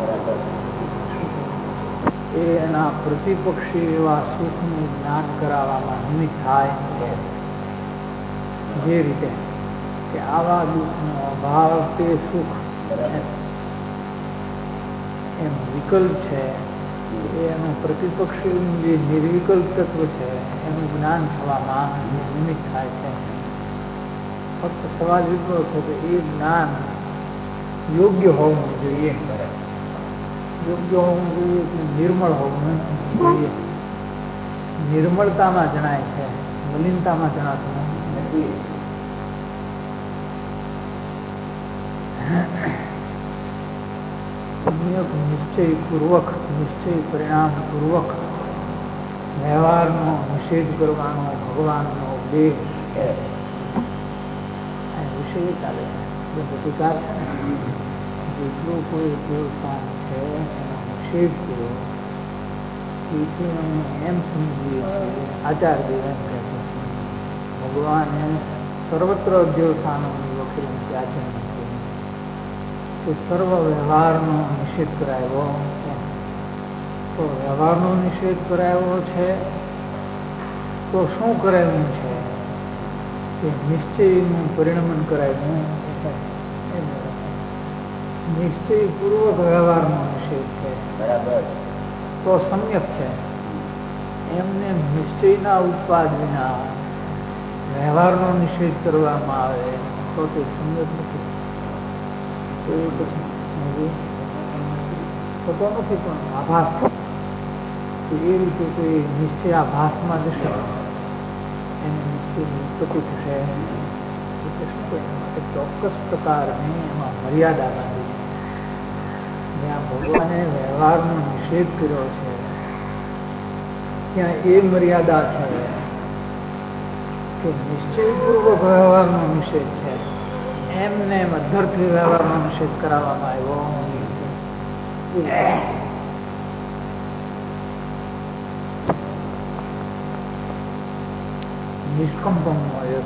એ એના પ્રતિપક્ષી એવા સુખનું જ્ઞાન કરાવવામાં નિમિત્ત થાય છે. જે રીતે કે આવા દુઃખનો અભાવ તે સુખ એમ વિકલ્પ છે, એનો પ્રતિપક્ષ જે નિર્વિકલ્પ તત્વ છે એનું જ્ઞાન થવામાં નિમિત્ત થાય છે. ફક્ત સવાલ એટલો છે કે એ જ્ઞાન યોગ્ય હોવું જોઈએ. યોગ્ય હોવું જોઈએ એટલે નિર્મળ હોવું જોઈએ. નિર્મળતામાં જણાય છે, મલિનતામાં જણાતું નથી. નિશ્ચય પૂર્વક નિશ્ચય પરિણામ પૂર્વક વ્યવહારનો નિષેધ કરવાનો ભગવાનનો ઉપદેશ છે. વિષય ચાલે છે પ્રતિકાર છે ને, જેટલો કોઈ દેવસ્થાન છે એનો નિષેધ કર્યો તેથી અમે એમ સમજીએ આચાર દેવ એમ કહે છે ભગવાને સર્વત્ર દેવસ્થાનોની વખેલી ત્યાચન કે સર્વ વ્યવહારનો નિષેધ કરાયો છે. તો વ્યવહારનો નિષેધ કરાયો છે તો શું કરાયું છે કે નિશ્ચયનું પરિણમન કરાયું છે. નિશ્ચય પૂર્વક વ્યવહારનો નિષેધ છે. બરાબર. તો સમ્યક છે. એમને નિશ્ચયના ઉત્પાદ વિના વ્યવહારનો નિષેધ કરવામાં આવે તો તે સમ્યક નથી. થતો નથી પણ આભાસ એ રીતે કોઈ નિશ્ચય આભાસમાં જશે એને નિશ્ચયની ઉત્પત્તિ થશે. એટલે શું કહે માટે ચોક્કસ પ્રકારની એમાં મર્યાદા બાંધી છે. જ્યાં ભગવાને વ્યવહારનો નિષેધ કર્યો છે ત્યાં એ મર્યાદા છે કે નિશ્ચયપૂર્વક વ્યવહારનો નિષેધ છે એમને મધ્યર્થી વ્યવહારનો નિષેધ કરાવવામાં આવ્યો. નિષ્કંપન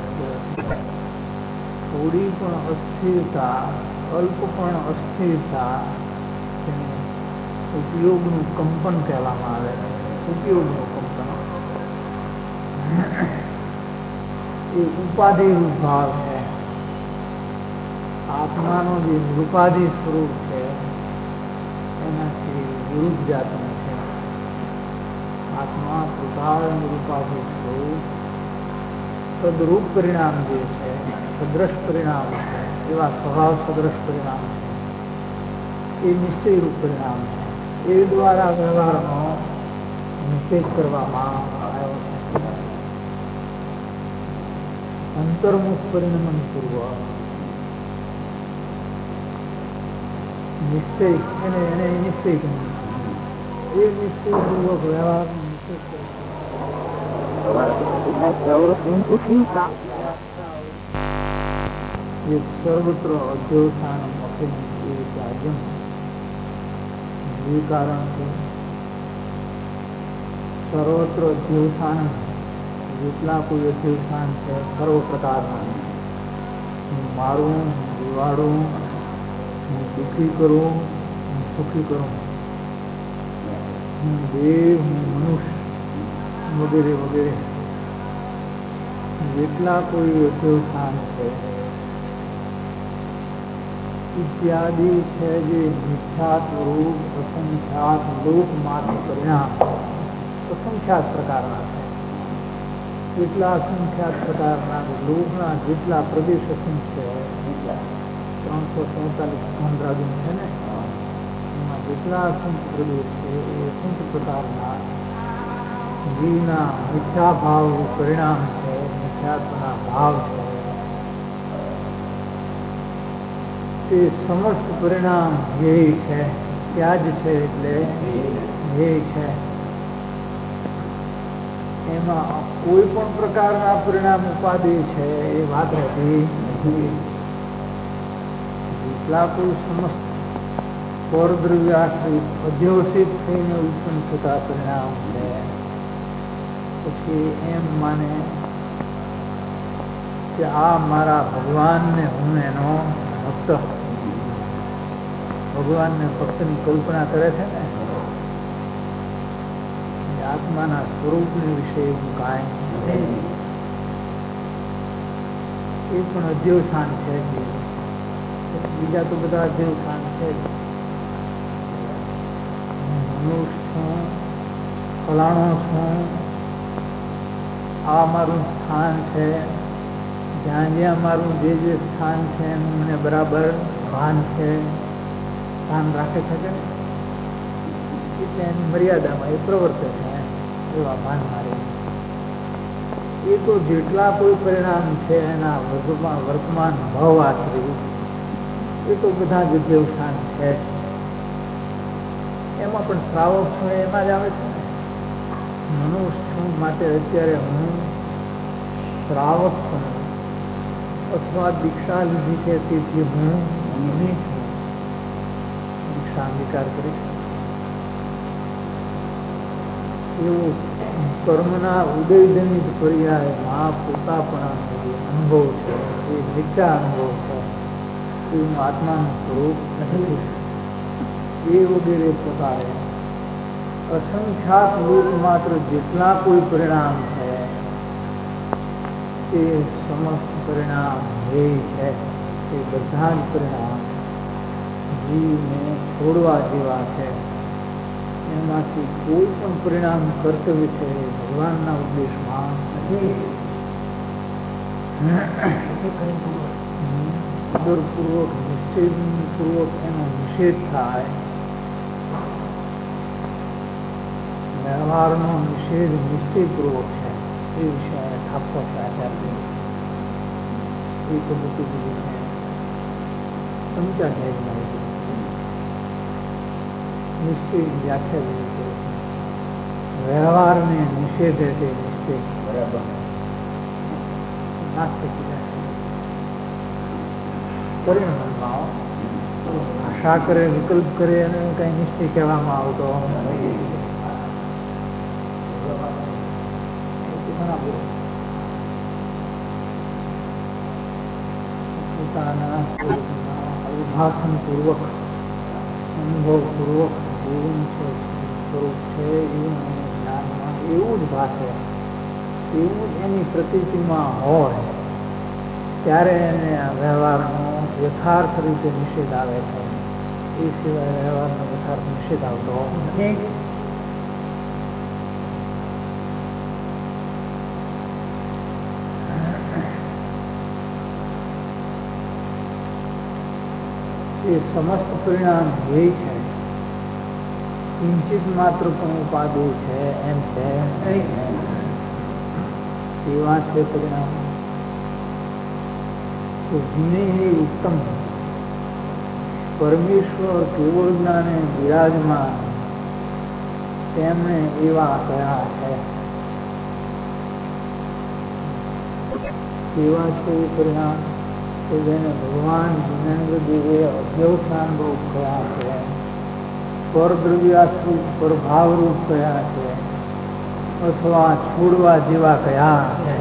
થોડી પણ અસ્થિરતા, અલ્પ પણ અસ્થિરતા ઉપયોગનું કંપન કહેવામાં આવે છે. ઉપયોગનું કંપન એ ઉપાધિ રૂપ ભાવ છે. આત્માનો જે નિરુપાધિ સ્વરૂપ છે એનાથી વિરુદ્ધ જાતનું છે. આત્મા કૃપાળ નિરુપાધિ સ્વરૂપ તદરૂપ પરિણામ જે છે, સદ્રશ પરિણામ છે, એવા સ્વભાવ સદ્રશ પરિણામ છે, એ નિશ્ચય રૂપ પરિણામ છે. એ દ્વારા વ્યવહારનો નિષેધ કરવામાં આવ્યો છે. અંતર્મુખ પરિણમન પૂર્વક નિશ્ચય એને એને નિશ્ચય કહ્યું. એ નિશ્ચય પૂર્વક વ્યવહારનો નિષેધ સર્વત્ર અધ્યોષાન ત્યાજ્યમ. જે કારણથી સર્વત્ર અધ્યોષાન, જેટલા કોઈ અધ્યોષાન છે સર્વ પ્રકારના, હું મારું, દિવાળું, હું દુઃખી કરું, હું સુખી કરું, હું દેવ, હું મનુષ્ય વગેરે વગેરે જેટલા કોઈ અધ્યોષાન છે ઇત્યાદિ છે, જે મિથ્યાત રૂપ અસંખ્યાત લોક માત્ર પરિણામ અસંખ્યાત પ્રકારના છે. એટલા અસંખ્યાત પ્રકારના લોકના જેટલા પ્રદેશ અસંખ્ય ત્રણસો સુડતાલીસ ધનરાજન છે ને, એમાં જેટલા અસંખ્ય પ્રદેશ છે એ અસંખ્ય પ્રકારના જીવના મિથ્યા ભાવ પરિણામ છે, મિથ્યાત્વના ભાવ છે. તે સમસ્ત પરિણામ ધ્યેય છે. ત્યાજ છે એટલે ધ્યેય છે. એમાં કોઈ પણ પ્રકારના પરિણામ ઉપાધિ છે એ વાત હતી નથી. જેટલા કોઈ સમસ્ત પરદ્રવ્યાશ્રિત અધ્યોષિત થઈને ઉત્પન્ન થતા પરિણામ છે, પછી એમ માને કે આ મારા ભગવાનને હું એનો ભક્ત, ભગવાનને ભક્તની કલ્પના કરે છે ને, આત્માના સ્વરૂપને વિશે એવું કાંઈ એ પણ અધ્યોષાન છે. બીજા તો બધા અધ્યોષાન છે. મનુષ્ય છું, ફલાણો છું, આ મારું સ્થાન છે, જ્યાં જ્યાં મારું જે જે સ્થાન છે એનું મને બરાબર ભાન છે, ભાન રાખે છે કે એટલે એની મર્યાદામાં એ પ્રવર્તે છે એવા ભાન મારે. એ તો જેટલા કોઈ પરિણામ છે એના વર્તમાન વર્તમાન ભાવ આશ્રિત એ તો બધા જ અધ્યોષાન છે. એમાં પણ શ્રાવક છું એમાં જ આવે છે ને. મનુષ્ય છું માટે અત્યારે હું શ્રાવક છું, અથવા દીક્ષા લીધી છે તેથી હું મુનિ છું, દીક્ષા અંગીકાર કરીશ. એવું કર્મના ઉદયજનિત પર્યાયમાં પોતાપણાનો જે અનુભવ છે એ મિથ્યા અનુભવ છે. એવું આત્માનું સ્વરૂપ નથી. એ વગેરે પ્રકારે અસંખ્યાત લોક માત્ર જેટલા કોઈ પરિણામ છે એ સમસ્ત પરિણામ એ છે. એ બધા જ પરિણામ જીવને છોડવા જેવા છે. એમાંથી કોઈ પણ પરિણામ કર્તવ્ય છે ભગવાનના ઉદ્દેશમાં નથી. આદરપૂર્વક નિશ્ચયપૂર્વક એનો નિષેધ થાય. વ્યવહારનો નિષેધ નિશ્ચયપૂર્વક છે એ વિશે ઠાપકો છે આચાર્ય. એ તો બધું બધું છે સમજા જાય નિશ્ચય વ્યાખ્યા છે. વ્યવહારને નિષેધે તે નિશ્ચય બરાબર નાસ્તિક પરિણામમાં ભાષા કરે, વિકલ્પ કરે અને કઈ નિશ્ચય કહેવામાં આવતો પોતાના અવભાષણ પૂર્વક અનુભવ પૂર્વક જીવન છે, સ્વરૂપ છે એવું જ્ઞાનમાં એવું જ ભાષે, એવું જ એની પ્રકૃતિમાં હોય ત્યારે એને વ્યવહારનો યથાર્થ રીતે નિષેધ આવે છે. એ સિવાય વ્યવહારનો યથાર્થ નિષેધ આવતો નથી. એ સમસ્ત પરિણામ એ છે, કિંચિત માત્ર પણ ઉપાધિ છે એમ છે એવા છે પરિણામ. તો જીને ઉત્તમ પરમેશ્વર કેવળ જ્ઞાને વિરાજમાન તેમણે એવા કયા છે. એવા છે પરિણામ કે જેને ભગવાન જીનેન્દ્ર દેવે અધ્યવસાન રૂપ કયા છે, પરદ્રવ્યાશ્રિત પ્રભાવરૂપ કયા છે, અથવા છોડવા જેવા કયા છે.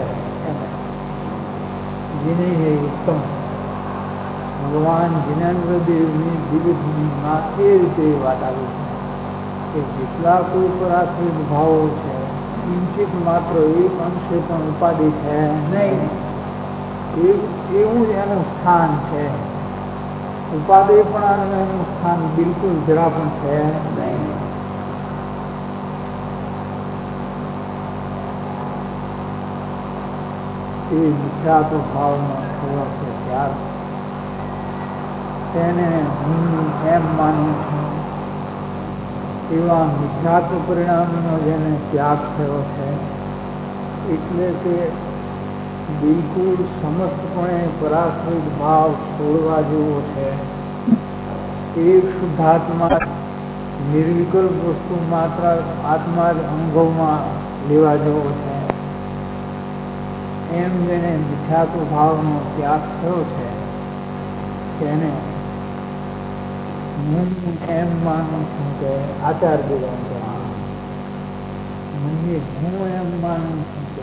જેને એ ઉત્તમ ભગવાન જીનેન્દ્ર દેવની દિવ્ય ભૂમિમાં એ રીતે વાત આવી છે કે જેટલા કોઈ પર આશ્રિત ભાવો છે, કિંચિત માત્ર એક અંશે પણ ઉપાધિ છે નહીં, એવું જ એનું સ્થાન છે. ઉપાધિ પણ એનું સ્થાન બિલકુલ જરા પણ છે નહીં. એ મિથ્યાત્વ ભાવનો થયો છે ત્યાર તેને હું એમ માનું છું એવા મિથ્યાત્વ પરિણામનો જેને ત્યાગ થયો છે, એટલે કે બિલકુલ સમસ્તપણે પરાશ્રિત ભાવ છોડવા જેવો છે. એક શુદ્ધાત્મા નિર્વિકલ્પ વસ્તુ માત્ર આત્મા જ અનુભવમાં લેવા જેવો છે. એમ જેને મિથ્યાત્વ ભાવનો ત્યાગ થયો છે તેને હું એમ માનું છું કે આચાર્ય હું એમ માનું છું કે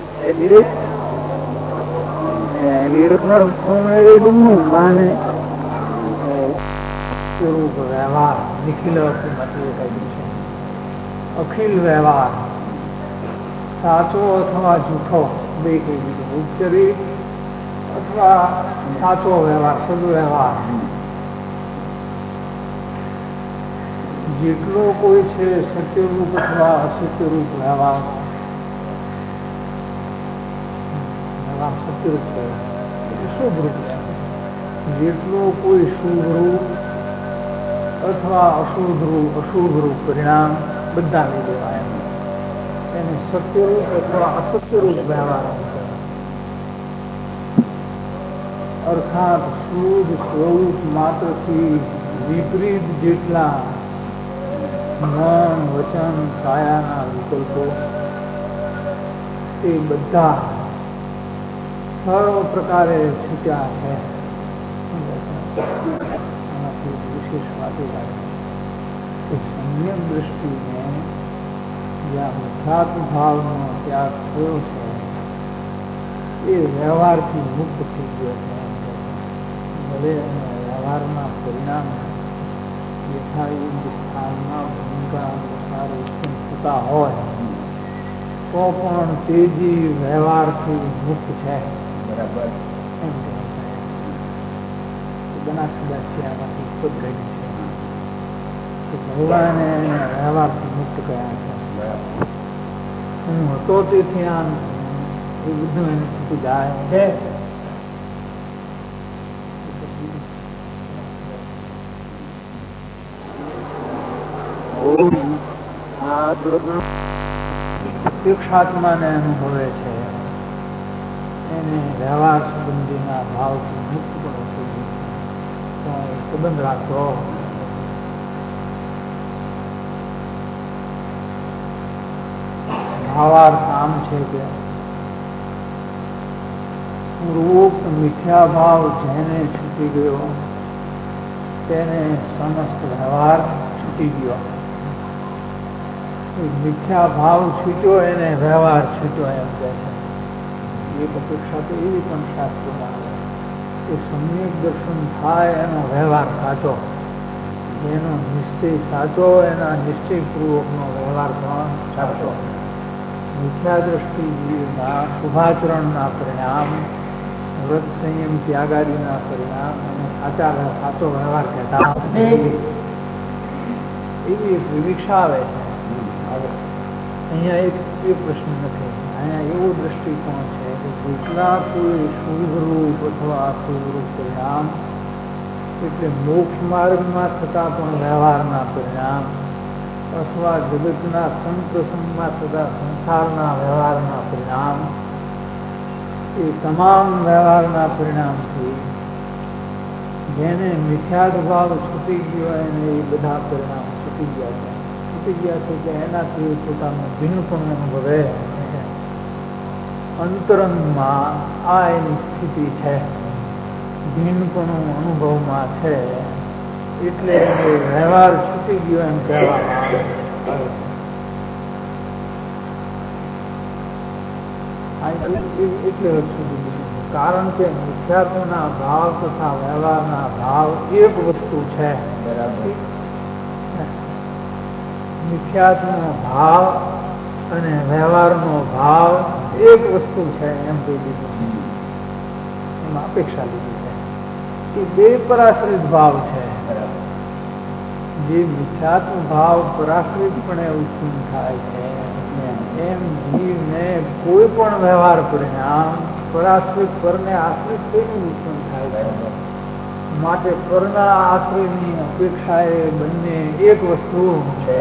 વ્યવહાર નિખિલ અખિલ વ્યવહાર સાચો અથવા જૂઠો બે કહી દીધું, ઉપચરી અથવા સાચો વ્યવહાર સદવ્યવહાર જેટલો કોઈ છે સત્યરૂપ અથવા અસત્યરૂપ વ્યવહાર સત્યરૂપ છે શુભ રૂપ, જેટલો કોઈ શુભ રૂપ અથવા અશુભ રૂપ અશુભ રૂપ પરિણામ બધા લઈ દેવાય એને સત્યરૂપ અથવા અસત્યરૂપ વ્યવહાર અર્થાત શુદ્ધ સ્વરૂપ માત્રથી વિપરીત જેટલા મન વચન કાયાના વિકલ્પો એ બધા સર્વ પ્રકારે છૂટ્યા છે. એનાથી વિશેષ વાત એ લાગે કે સંયમ દ્રષ્ટિને જ્યાં મિથ્યાત્વ ભાવનો ત્યાગ થયો છે એ વ્યવહારથી મુક્ત થઈ ગયો છે. ભલે વ્યવહારના પરિણામ યથાયોગ્ય સ્થાનમાં ભૂમિકા અનુસાર ઉત્પન્ન થતા હોય તો પણ તેજી વ્યવહારથી મુક્ત છે. બરાબર એમ બનાસકાંઠામાંથી ખુદ ગઈ છે કે ભગવાને વ્યવહારથી મુક્ત કર્યા છે. હું હતો તેથી આમ એ બધું એને છૂટી જાય છે. પ્રત્યક્ષાત્માને અનુભવે છે એને વ્યવહાર સંબંધીના ભાવથી મુક્ત પણ સંબંધ રાખો. ભાવાર્થ આમ છે કે પૂર્વોક્ત મિથ્યા ભાવ જેને છૂટી ગયો તેને સમસ્ત વ્યવહાર છૂટી ગયો. મિથ્યા ભાવ છૂટ્યો એને વ્યવહાર છૂટ્યો એમ કહે છે. એક અપેક્ષા તો એવી પણ શાસ્ત્રમાં આવે કે સમ્યક દર્શન થાય એનો વ્યવહાર સાચો, એનો નિશ્ચય સાચો, એના નિશ્ચયપૂર્વકનો વ્યવહાર પણ સાચો. મિથ્યા દ્રષ્ટિ જીવના શુભાચરણના પરિણામ, વ્રત સંયમ ત્યાગાદીના પરિણામ અને સાચા સાચો વ્યવહાર કહેતા એવી એક વિવિક્ષા આવે છે. અહીંયા એક એ પ્રશ્ન નથી, અહીંયા એવો દ્રષ્ટિકોણ છે કે જેટલા કોઈ શુભરૂપ અથવા અશુભરૂપ પરિણામ એટલે મોક્ષ માર્ગમાં થતા પણ વ્યવહારના પરિણામ અથવા જગતના સંપ્રસંગમાં થતા સંસારના વ્યવહારના પરિણામ, એ તમામ વ્યવહારના પરિણામથી જેને મિથ્યાદભાવ છૂટી ગયો એને એ બધા પરિણામ છૂટી ગયા છે. છૂટી ગયા છે કે એનાથી પોતાનું ભિન્નપણ અનુભવે. અંતરંગમાં આ એની સ્થિતિ છે, ભિન્નપણું અનુભવમાં છે, એટલે એને વ્યવહાર છૂટી ગયો એમ કહેવામાં આવે છે. એટલે કારણ કે મિથ્યાત્વના ભાવ તથા વ્યવહારના ભાવ એક વસ્તુ છે. બરાબર, મિથ્યાત્વનો ભાવ અને વ્યવહારનો ભાવ એક વસ્તુ છે એમ કહી દીધું. એમાં અપેક્ષા લીધી છે કે બે પરાશ્રિત ભાવ છે. જે મિથ્યાત્વ ભાવ પરાશ્રિતપણે ઉત્પન્ન થાય છે એમ જીવને કોઈ પણ વ્યવહાર પરિણામ પરાશ્રિત પરને આશ્રિત થઈને ઉત્પન્ન થાય છે. માટે પરના આશ્રયની અપેક્ષા એ બંને એક વસ્તુ છે.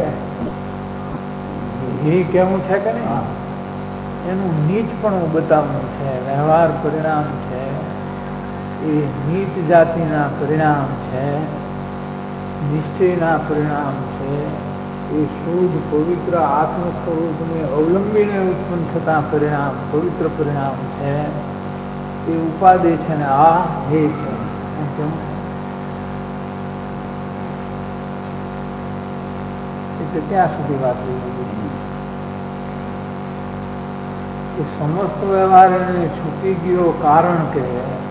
એ કેવું છે કે નહીં, એનું નીચ પણ બતાવવું છે. વ્યવહાર પરિણામ છે એ નીચ જાતિના પરિણામ છે, નિશ્ચયના પરિણામ છે. એ શુદ્ધ પવિત્ર આત્મ સ્વરૂપને અવલંબીને ઉત્પન્ન થતા પરિણામ પવિત્ર પરિણામ છે. એ ઉપાધિ છે ને આ હે છે. એટલે ત્યાં સુધી વાત કે સમસ્ત વ્યવહાર એને છૂટી ગયો કારણ કે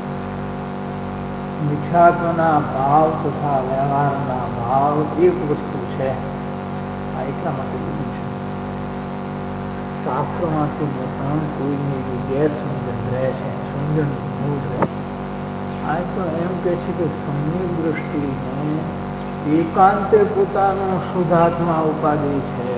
મિથ્યાત્વના ભાવ તથા વ્યવહારના ભાવ એક વસ્તુ છે. આ એટલા માટે લીધું છે. શાસ્ત્રમાંથી પણ કોઈની ગેરસમજણ રહે છે, સમજણ મૂળ રહે. આ તો એમ કે છે કે સમ્યક દ્રષ્ટિને એકાંતે પોતાનો શુદ્ધાત્મા ઉપાધિ છે,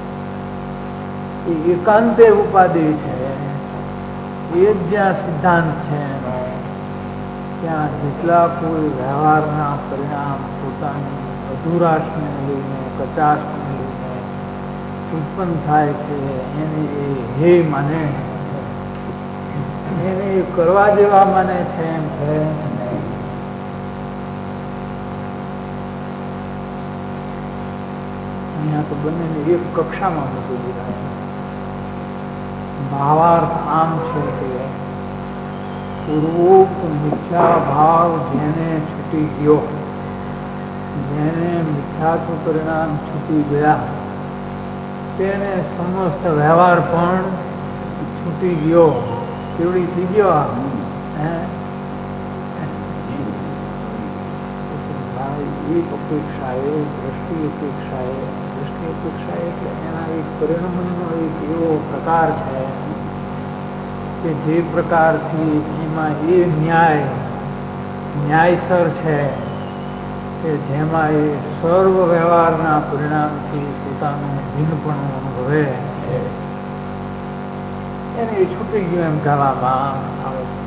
એ એકાંતે ઉપાધિ છે. એ જ જ્યાં સિદ્ધાંત છે એનો, ત્યાં જેટલા કોઈ વ્યવહારના પરિણામ પોતાની અધુરાશને લઈને કચાશને લઈને ઉત્પન્ન થાય છે એને એ હે માને, એને એ કરવા જેવા માને છે એમ છે. અહીંયા તો બંનેને એક કક્ષામાં મૂકી દીધા છે. ભાવાર્થ આમ છે કે પૂર્વોક્ત મિથ્યા ભાવ જેને છૂટી ગયો, જેને મિથ્યાત્વ પરિણામ છૂટી ગયા તેને સમસ્ત વ્યવહાર પણ છૂટી ગયો. કેવડી થઈ ગયો એક અપેક્ષાએ દ્રષ્ટિ અપેક્ષાએ દ્રષ્ટિ અપેક્ષા એટલે એના એક પરિણામનો એક એવો પ્રકાર છે કે જે પ્રકારથી એમાં એ ન્યાય ન્યાયસર છે કે જેમાં એ સર્વ વ્યવહારના પરિણામથી પોતાનું ભિન્નપણું અનુભવે એને એ છૂટી ગયું એમ કહેવામાં આવે છે.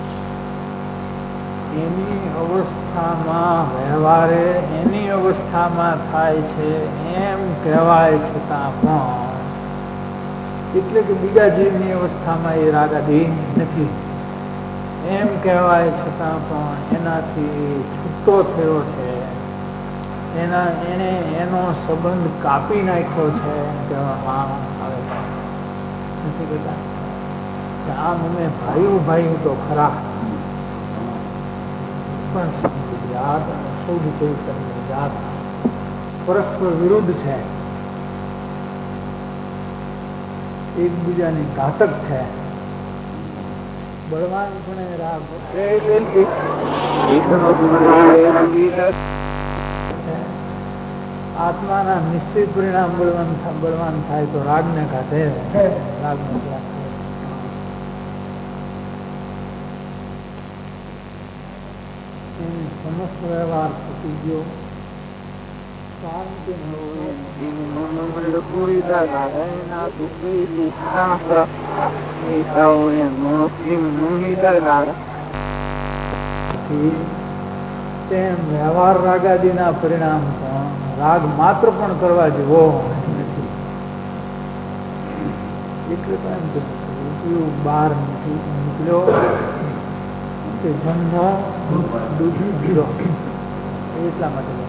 એની અવસ્થામાં વ્યવહારે એની અવસ્થામાં થાય છે એમ કહેવાય છતાં પણ એટલે કે બીજા જીવની અવસ્થામાં એ રાગાદી નથી એમ કહેવાય છતાં પણ એનાથી છૂટો થયો છે. એના એને એનો સંબંધ કાપી નાખ્યો છે એમ કહેવામાં આવે છે. નથી કહેતા આમ અમે ભાઈઓ ભાઈઓ તો ખરા, પણ જાત અને સૌદ ચૈતન્ય જાત પરસ્પર વિરુદ્ધ છે, એકબીજાની ઘાતક છે. બળવાન પણ રાગ આત્માના નિશ્ચિત પરિણામ બળવાન બળવાન થાય તો રાગને ઘાટે, રાગનો ત્યાગ થાય. એની સમસ્ત વ્યવહાર થતી ગયો. શાંતિ તેમ વ્યવહાર રાગાદીના પરિણામ પણ રાગ માત્ર પણ કરવા જેવો નથી. એટલે તો એમ કહ્યું બહાર નીકળ્યો કે જંધા દૂધી ગીરો, એટલા માટે